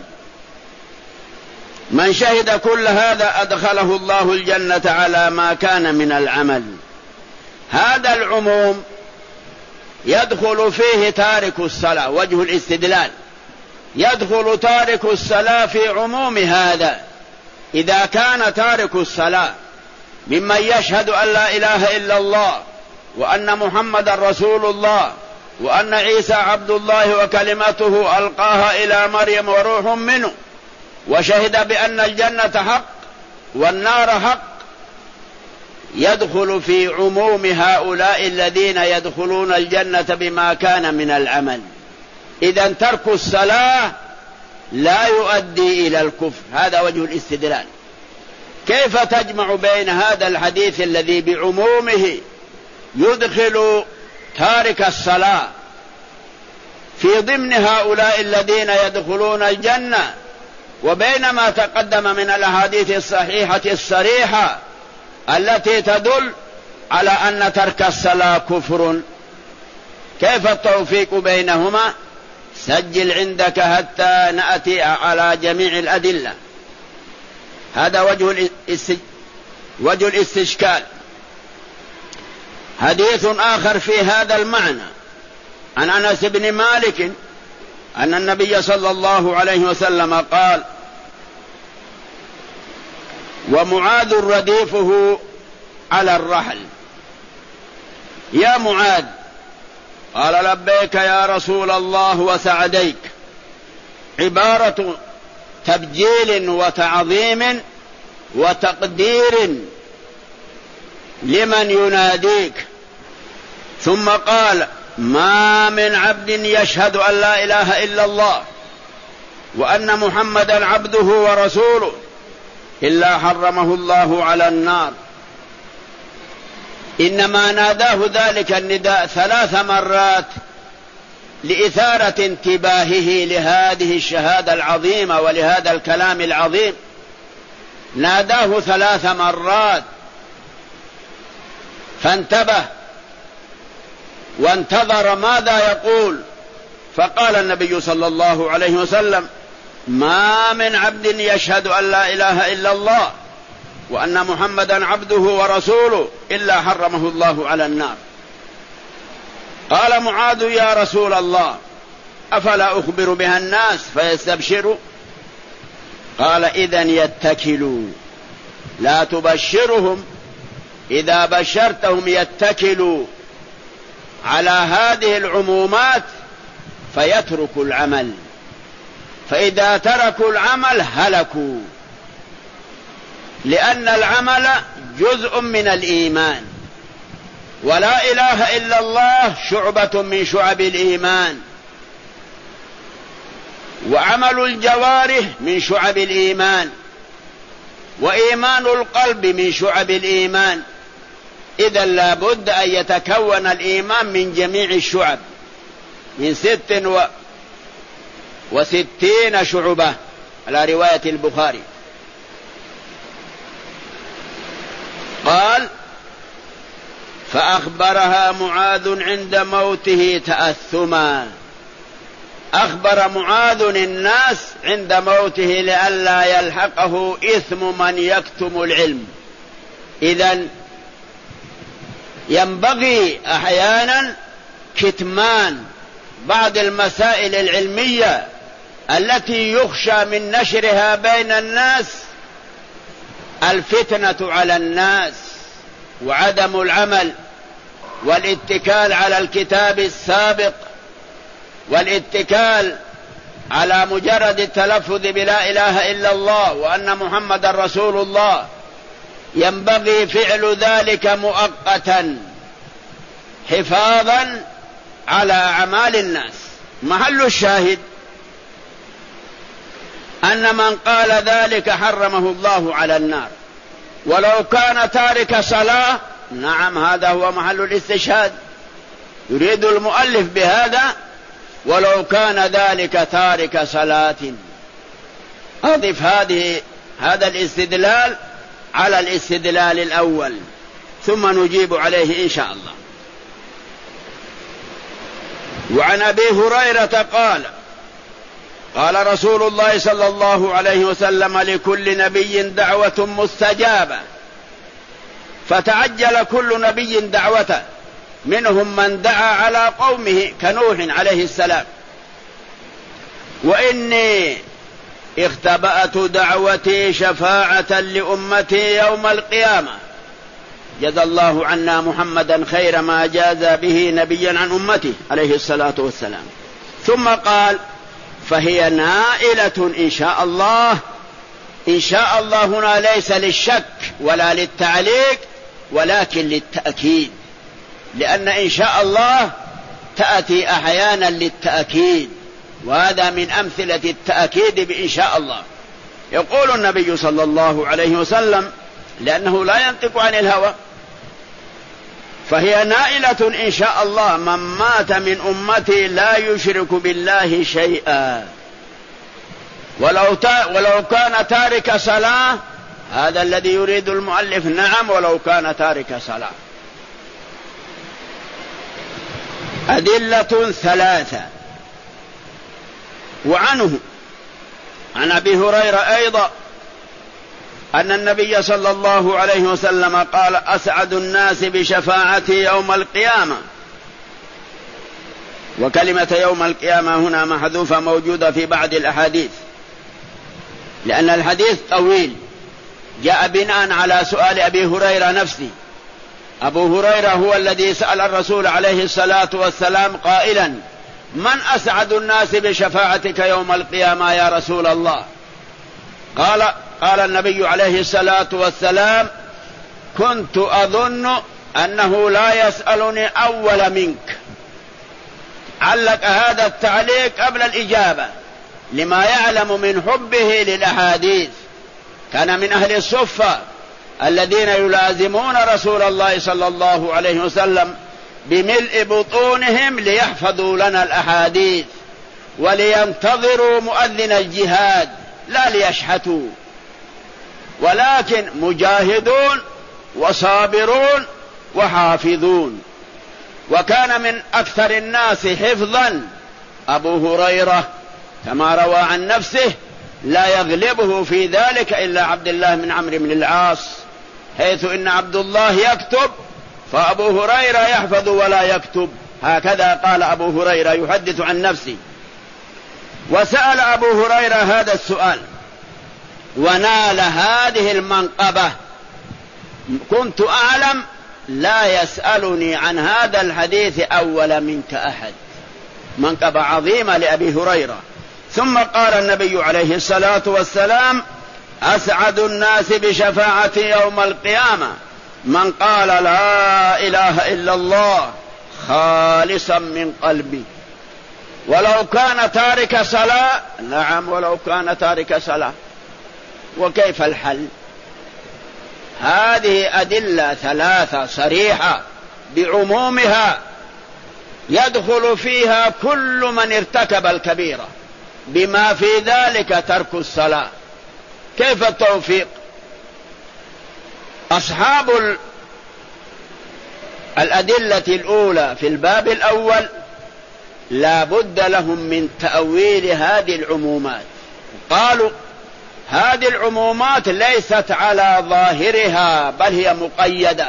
من شهد كل هذا أدخله الله الجنة على ما كان من العمل. هذا العموم يدخل فيه تارك الصلاة، وجه الاستدلال، يدخل تارك الصلاة في عموم هذا. إذا كان تارك الصلاة ممن يشهد أن لا إله إلا الله وأن محمد رسول الله وأن عيسى عبد الله وكلمته ألقاها إلى مريم وروح منه، وشهد بأن الجنة حق والنار حق، يدخل في عموم هؤلاء الذين يدخلون الجنة بما كان من العمل. إذن ترك الصلاة لا يؤدي إلى الكفر. هذا وجه الاستدلال. كيف تجمع بين هذا الحديث الذي بعمومه يدخل تارك الصلاة في ضمن هؤلاء الذين يدخلون الجنة، وبين ما تقدم من الأحاديث الصحيحة الصريحة التي تدل على أن ترك الصلاة كفر؟ كيف التوفيق بينهما؟ سجل عندك حتى نأتي على جميع الأدلة. هذا وجه الاستشكال. حديث آخر في هذا المعنى عن أنس بن مالك أن النبي صلى الله عليه وسلم قال: ومعاذ رديفه على الرحل. يا معاذ، قال: لبيك يا رسول الله وسعديك، عبارة تبجيل وتعظيم وتقدير لمن يناديك. ثم قال: ما من عبد يشهد أن لا إله إلا الله وأن محمدا عبده ورسوله إلا حرمه الله على النار. إنما ناداه ذلك النداء 3 مرات لإثارة انتباهه لهذه الشهادة العظيمة ولهذا الكلام العظيم. ناداه 3 مرات فانتبه وانتظر ماذا يقول، فقال النبي صلى الله عليه وسلم: ما من عبد يشهد أن لا إله إلا الله وأن محمدا عبده ورسوله إلا حرمه الله على النار. قال معاذ: يا رسول الله، أفلا أخبر بها الناس فيستبشروا؟ قال: إذن يتكلوا، لا تبشرهم، إذا بشرتهم يتكلوا على هذه العمومات فيتركوا العمل، فإذا تركوا العمل هلكوا، لأن العمل جزء من الإيمان، ولا إله إلا الله شعبة من شعب الإيمان، وعمل الجوارح من شعب الإيمان، وإيمان القلب من شعب الإيمان. إذا لا بد أن يتكون الإيمان من جميع الشعب، من 66 شعبة على رواية البخاري. قال: فأخبرها معاذ عند موته تأثما. أخبر معاذ الناس عند موته لئلا يلحقه إثم من يكتم العلم. إذن ينبغي أحيانا كتمان بعض المسائل العلمية التي يخشى من نشرها بين الناس الفتنة على الناس وعدم العمل والاتكال على الكتاب السابق والاتكال على مجرد التلفظ بلا إله إلا الله وأن محمد رسول الله. ينبغي فعل ذلك مؤقتا حفاظا على أعمال الناس. محل الشاهد أن من قال ذلك حرمه الله على النار، ولو كان تارك صلاة. نعم، هذا هو محل الاستشهاد. يريد المؤلف بهذا ولو كان ذلك تارك صلاة. أضف هذا الاستدلال على الاستدلال الأول ثم نجيب عليه إن شاء الله. وعن أبي هريرة قال رسول الله صلى الله عليه وسلم: لكل نبي دعوة مستجابة، فتعجل كل نبي دعوته، منهم من دعا على قومه كنوح عليه السلام، وإني اختبأت دعوتي شفاعة لأمتي يوم القيامة، جزى الله عنا محمدا خير ما جاز به نبيا عن أمته عليه الصلاة والسلام. ثم قال: فهي نائلة إن شاء الله. إن شاء الله هنا ليس للشك ولا للتعليق ولكن للتأكيد، لأن إن شاء الله تأتي أحيانا للتأكيد، وهذا من أمثلة التأكيد بإن شاء الله. يقول النبي صلى الله عليه وسلم لأنه لا ينطق عن الهوى: فهي نائلة إن شاء الله من مات من أمتي لا يشرك بالله شيئا. ولو كان تارك صلاة، هذا الذي يريد المؤلف. نعم، ولو كان تارك صلاة. أدلة ثلاثة. وعنه عن أبي هريرة أيضا أن النبي صلى الله عليه وسلم قال: أسعد الناس بشفاعتي يوم القيامة. وكلمة يوم القيامة هنا محذوفة، موجودة في بعض الأحاديث، لأن الحديث طويل جاء بناء على سؤال أبي هريرة نفسه. أبو هريرة هو الذي سأل الرسول عليه الصلاة والسلام قائلا: من أسعد الناس بشفاعتك يوم القيامة يا رسول الله؟ قال النبي عليه الصلاة والسلام: كنت أظن أنه لا يسألني أول منك. علق هذا التعليق قبل الإجابة لما يعلم من حبه للأحاديث. كان من أهل الصفة الذين يلازمون رسول الله صلى الله عليه وسلم بملء بطونهم ليحفظوا لنا الأحاديث ولينتظروا مؤذن الجهاد، لا ليشحتوا، ولكن مجاهدون وصابرون وحافظون. وكان من أكثر الناس حفظا أبو هريرة، كما روى عن نفسه: لا يغلبه في ذلك إلا عبد الله بن عمرو بن العاص، حيث إن عبد الله يكتب فأبو هريرة يحفظ ولا يكتب. هكذا قال أبو هريرة يحدث عن نفسه. وسأل أبو هريرة هذا السؤال ونال هذه المنقبة: كنت أعلم لا يسألني عن هذا الحديث أول منك أحد. منقبة عظيمة لأبي هريرة. ثم قال النبي عليه الصلاة والسلام: أسعد الناس بشفاعتي يوم القيامة من قال لا إله إلا الله خالصا من قلبي، ولو كان تارك صلاة. نعم، ولو كان تارك صلاة. وكيف الحل؟ هذه أدلة ثلاثة صريحة بعمومها، يدخل فيها كل من ارتكب الكبيرة، بما في ذلك ترك الصلاة. كيف التوفيق؟ أصحاب الأدلة الأولى في الباب الأول لا بد لهم من تأويل هذه العمومات. قالوا هذه العمومات ليست على ظاهرها بل هي مقيدة.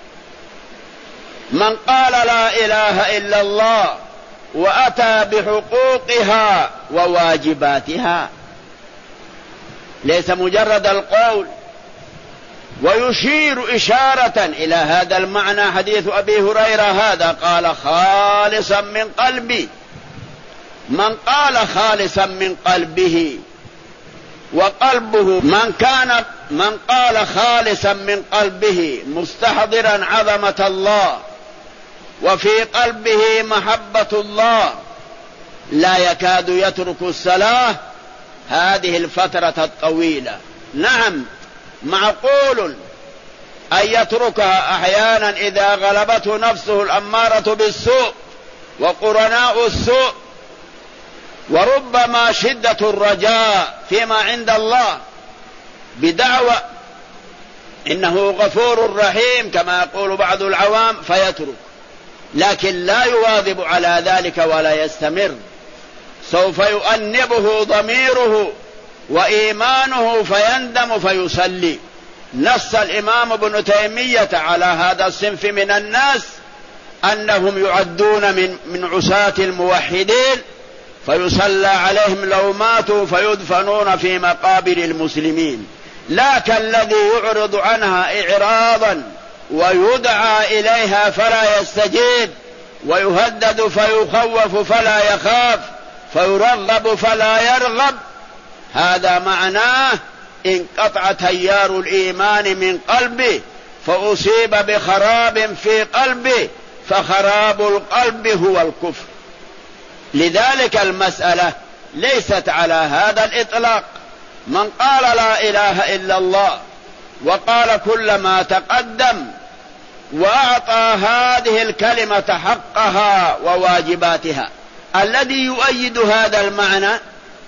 من قال لا إله إلا الله وأتى بحقوقها وواجباتها، ليس مجرد القول. ويشير إشارة إلى هذا المعنى حديث أبي هريرة هذا، قال خالصا من قلبي. من قال خالصا من قلبه، وقلبه من قال خالصا من قلبه مستحضرا عظمة الله وفي قلبه محبة الله لا يكاد يترك الصلاة هذه الفترة الطويلة. نعم معقول أن يتركها أحيانا إذا غلبته نفسه الأمارة بالسوء وقرناء السوء، وربما شدة الرجاء فيما عند الله بدعوى إنه غفور رحيم كما يقول بعض العوام فيترك، لكن لا يواظب على ذلك ولا يستمر، سوف يؤنبه ضميره وإيمانه فيندم فيصلي. نص الإمام ابن تيمية على هذا الصنف من الناس أنهم يعدون من عصاة الموحدين، فيصلى عليهم لو ماتوا فيدفنون في مقابر المسلمين، لا كالذي يعرض عنها إعراضا ويدعى إليها فلا يستجيب، ويهدد فيخوف فلا يخاف، فيرغب فلا يرغب. هذا معناه انقطع تيار الإيمان من قلبه فأصيب بخراب في قلبه، فخراب القلب هو الكفر. لذلك المسألة ليست على هذا الإطلاق. من قال لا إله إلا الله وقال كل ما تقدم وأعطى هذه الكلمة حقها وواجباتها، الذي يؤيد هذا المعنى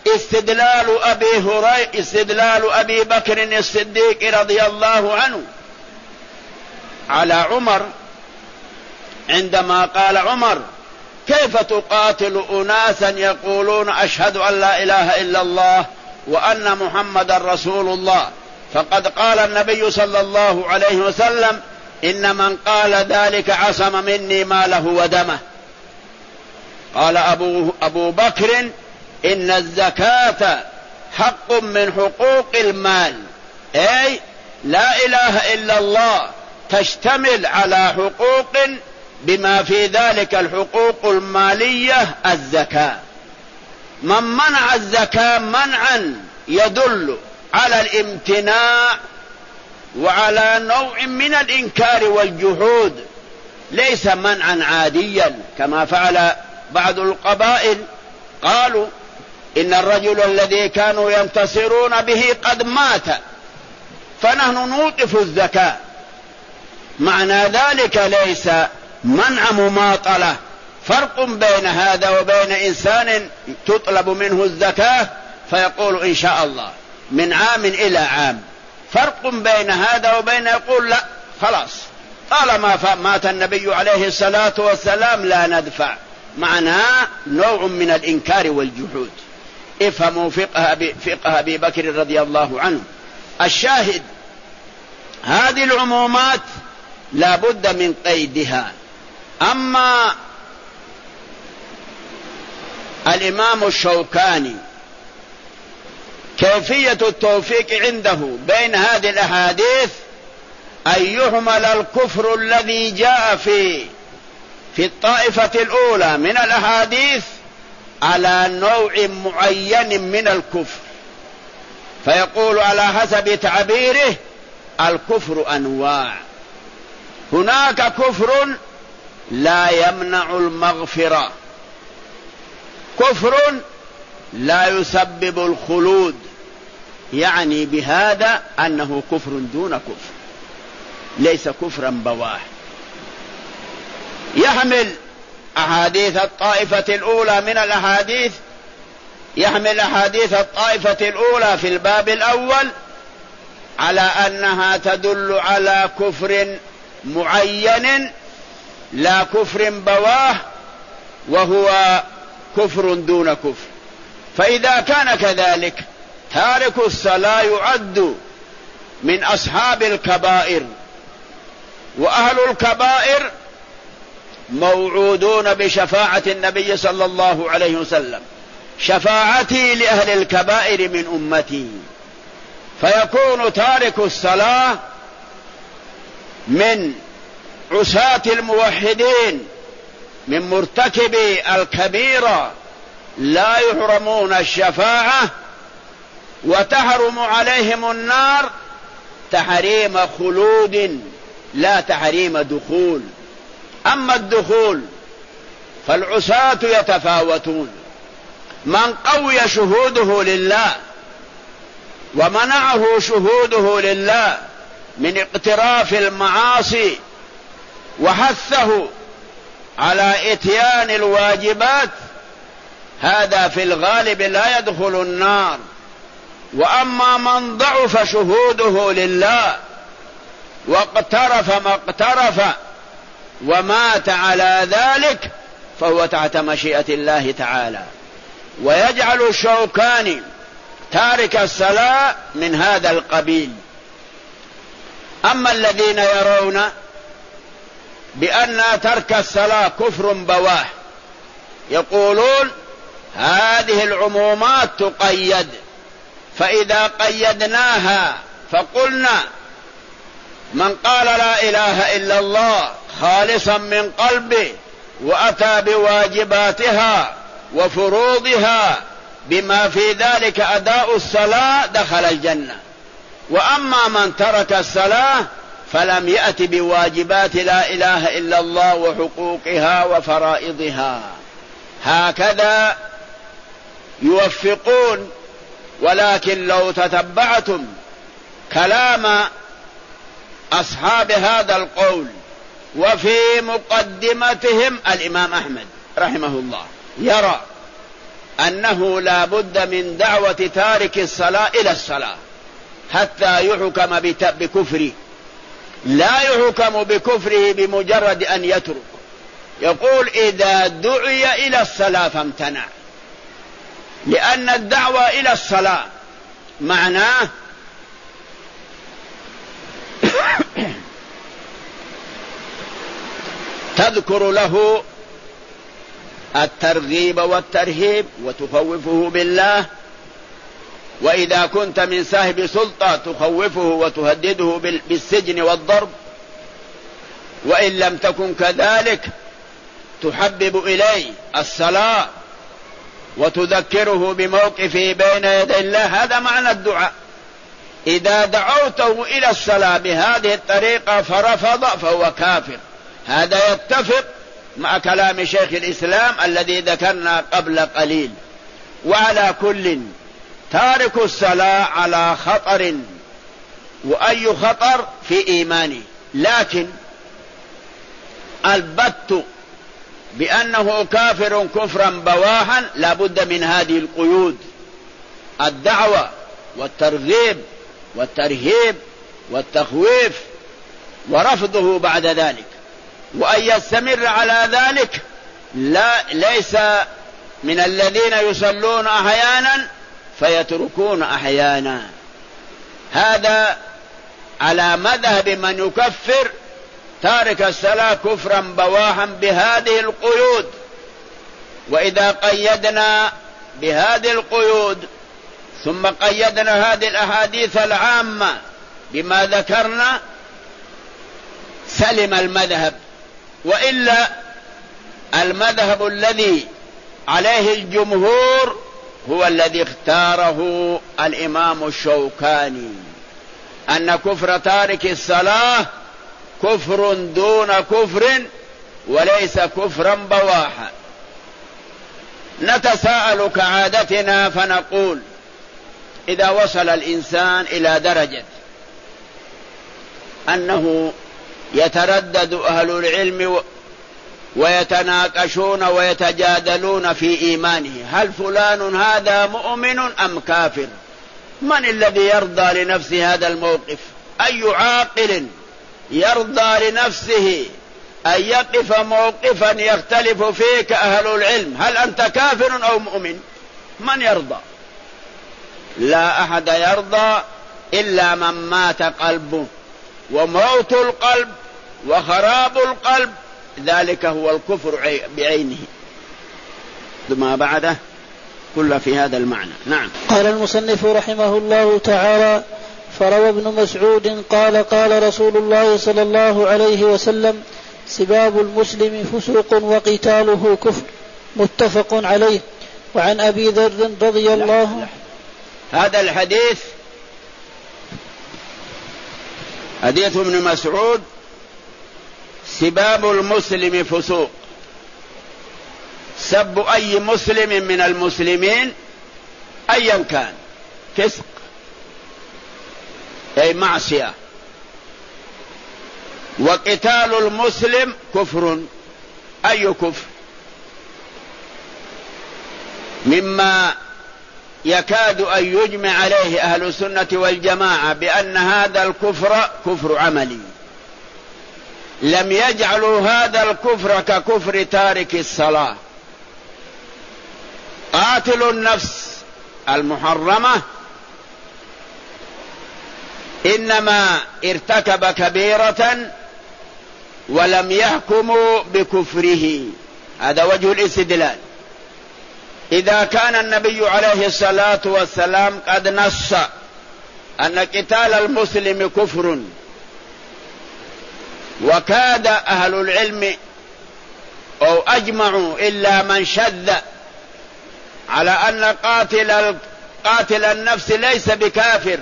استدلال أبي بكر الصديق رضي الله عنه على عمر عندما قال عمر: كيف تقاتل أناسا يقولون أشهد أن لا إله إلا الله وأن محمد رسول الله، فقد قال النبي صلى الله عليه وسلم: إن من قال ذلك عصم مني ماله ودمه. قال أبو بكر: إن الزكاة حق من حقوق المال، أي لا إله إلا الله تشتمل على حقوق بما في ذلك الحقوق المالية الزكاة. من منع الزكاة منعا يدل على الامتناع وعلى نوع من الإنكار والجحود، ليس منعا عاديا كما فعل بعض القبائل، قالوا إن الرجل الذي كانوا ينتصرون به قد مات فنحن نوقف الزكاة. معنى ذلك ليس منع مماطلة، فرق بين هذا وبين إنسان تطلب منه الزكاة فيقول إن شاء الله من عام إلى عام، فرق بين هذا وبين يقول لا خلاص طالما مات النبي عليه الصلاة والسلام لا ندفع. معناه نوع من الإنكار والجحود. افهموا فقه أبي بكر رضي الله عنه. الشاهد هذه العمومات لا بد من قيدها. أما الإمام الشوكاني كيفية التوفيق عنده بين هذه الأحاديث أن يحمل الكفر الذي جاء في الطائفة الأولى من الأحاديث على نوع معين من الكفر، فيقول على حسب تعبيره: الكفر أنواع، هناك كفر لا يمنع المغفرة، كفر لا يسبب الخلود، يعني بهذا أنه كفر دون كفر، ليس كفرا بواح. يحمل أحاديث الطائفة الأولى من الأحاديث، يحمل أحاديث الطائفة الأولى في الباب الأول على أنها تدل على كفر معين لا كفر بواه، وهو كفر دون كفر. فإذا كان كذلك تارك الصلاة يعد من أصحاب الكبائر، وأهل الكبائر موعودون بشفاعة النبي صلى الله عليه وسلم: شفاعتي لأهل الكبائر من أمتي. فيكون تارك الصلاة من عصاة الموحدين من مرتكبي الكبيرة لا يحرمون الشفاعة، وتحرم عليهم النار تحريم خلود لا تحريم دخول. أما الدخول فالعصاة يتفاوتون، من قوي شهوده لله ومنعه شهوده لله من اقتراف المعاصي وحثه على إتيان الواجبات، هذا في الغالب لا يدخل النار. وأما من ضعف شهوده لله واقترف ما اقترف ومات على ذلك فهو تحت مشيئة الله تعالى. ويجعل الشوكاني تارك الصلاة من هذا القبيل. أما الذين يرون بأن ترك الصلاة كفر بواح يقولون هذه العمومات تقيد، فإذا قيدناها فقلنا من قال لا إله إلا الله خالصا من قلبه وأتى بواجباتها وفروضها بما في ذلك أداء الصلاة دخل الجنة. وأما من ترك الصلاة فلم يأت بواجبات لا إله إلا الله وحقوقها وفرائضها. هكذا يوفقون. ولكن لو تتبعتم كلام أصحاب هذا القول وفي مقدمتهم الإمام أحمد رحمه الله يرى أنه لا بد من دعوة تارك الصلاة إلى الصلاة حتى يحكم بكفره، لا يحكم بكفره بمجرد أن يترك. يقول إذا دعي إلى الصلاة فامتنع، لأن الدعوة إلى الصلاة معناه تذكر له الترغيب والترهيب وتخوفه بالله، وإذا كنت من صاحب سلطة تخوفه وتهدده بالسجن والضرب، وإن لم تكن كذلك تحبب إليه الصلاة وتذكره بموقفه بين يدي الله. هذا معنى الدعاء. إذا دعوته إلى الصلاة بهذه الطريقة فرفض فهو كافر. هذا يتفق مع كلام شيخ الإسلام الذي ذكرنا قبل قليل. وعلى كل تارك الصلاة على خطر، وأي خطر في إيمانه، لكن البت بأنه كافر كفرا بواحا لا بد من هذه القيود: الدعوة والترغيب والترهيب والتخويف ورفضه بعد ذلك. وأن يستمر على ذلك ليس من الذين يصلون أحيانا فيتركون أحيانا. هذا على مذهب من يكفر تارك الصلاة كفرا بواحا بهذه القيود. وإذا قيدنا بهذه القيود ثم قيدنا هذه الأحاديث العامة بما ذكرنا سلم المذهب. وإلا المذهب الذي عليه الجمهور هو الذي اختاره الإمام الشوكاني، أن كفر تارك الصلاة كفر دون كفر وليس كفرا بواحا. نتساءل كعادتنا فنقول: إذا وصل الإنسان إلى درجة أنه يتردد أهل العلم ويتناقشون ويتجادلون في إيمانه، هل فلان هذا مؤمن أم كافر؟ من الذي يرضى لنفسه هذا الموقف؟ أي عاقل يرضى لنفسه أن يقف موقفا يختلف فيه كأهل العلم؟ هل أنت كافر أو مؤمن؟ من يرضى؟ لا أحد يرضى إلا من مات قلبه، وموت القلب وخراب القلب ذلك هو الكفر بعينه. ثم بعده كل في هذا المعنى. نعم. قال المصنف رحمه الله تعالى: فروى ابن مسعود قال: قال رسول الله صلى الله عليه وسلم: سباب المسلم فسوق وقتاله كفر، متفق عليه. وعن أبي ذر رضي الله عنه. هذا الحديث حديث ابن مسعود: سباب المسلم فسوق، سب أي مسلم من المسلمين أيا كان فسق أي معصية. وقتال المسلم كفر، أي كفر؟ مما يكاد أن يجمع عليه أهل السنة والجماعة بأن هذا الكفر كفر عملي، لم يجعلوا هذا الكفر ككفر تارك الصلاة. قاتل النفس المحرمة إنما ارتكب كبيرة ولم يحكموا بكفره، هذا وجه الاستدلال. إذا كان النبي عليه الصلاة والسلام قد نص أن قتال المسلم كفر، وكاد أهل العلم أو أجمعوا إلا من شذ على أن قاتل النفس ليس بكافر،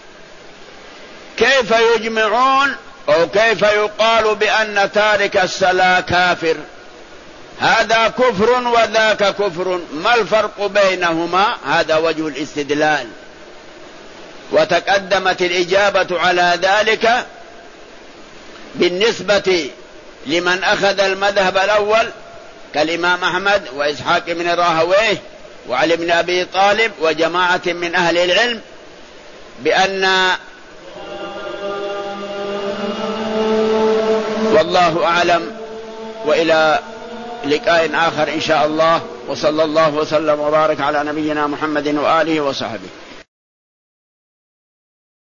كيف يجمعون أو كيف يقال بأن تارك الصلاة كافر؟ هذا كفر وذاك كفر، ما الفرق بينهما؟ هذا وجه الاستدلال. وتقدمت الإجابة على ذلك بالنسبة لمن أخذ المذهب الأول كالإمام أحمد وإسحاق بن راهويه وعلي بن أبي طالب وجماعة من أهل العلم بأن والله أعلم. وإلى لقاء آخر إن شاء الله، وصلى الله وسلم وبارك على نبينا محمد وآله وصحبه.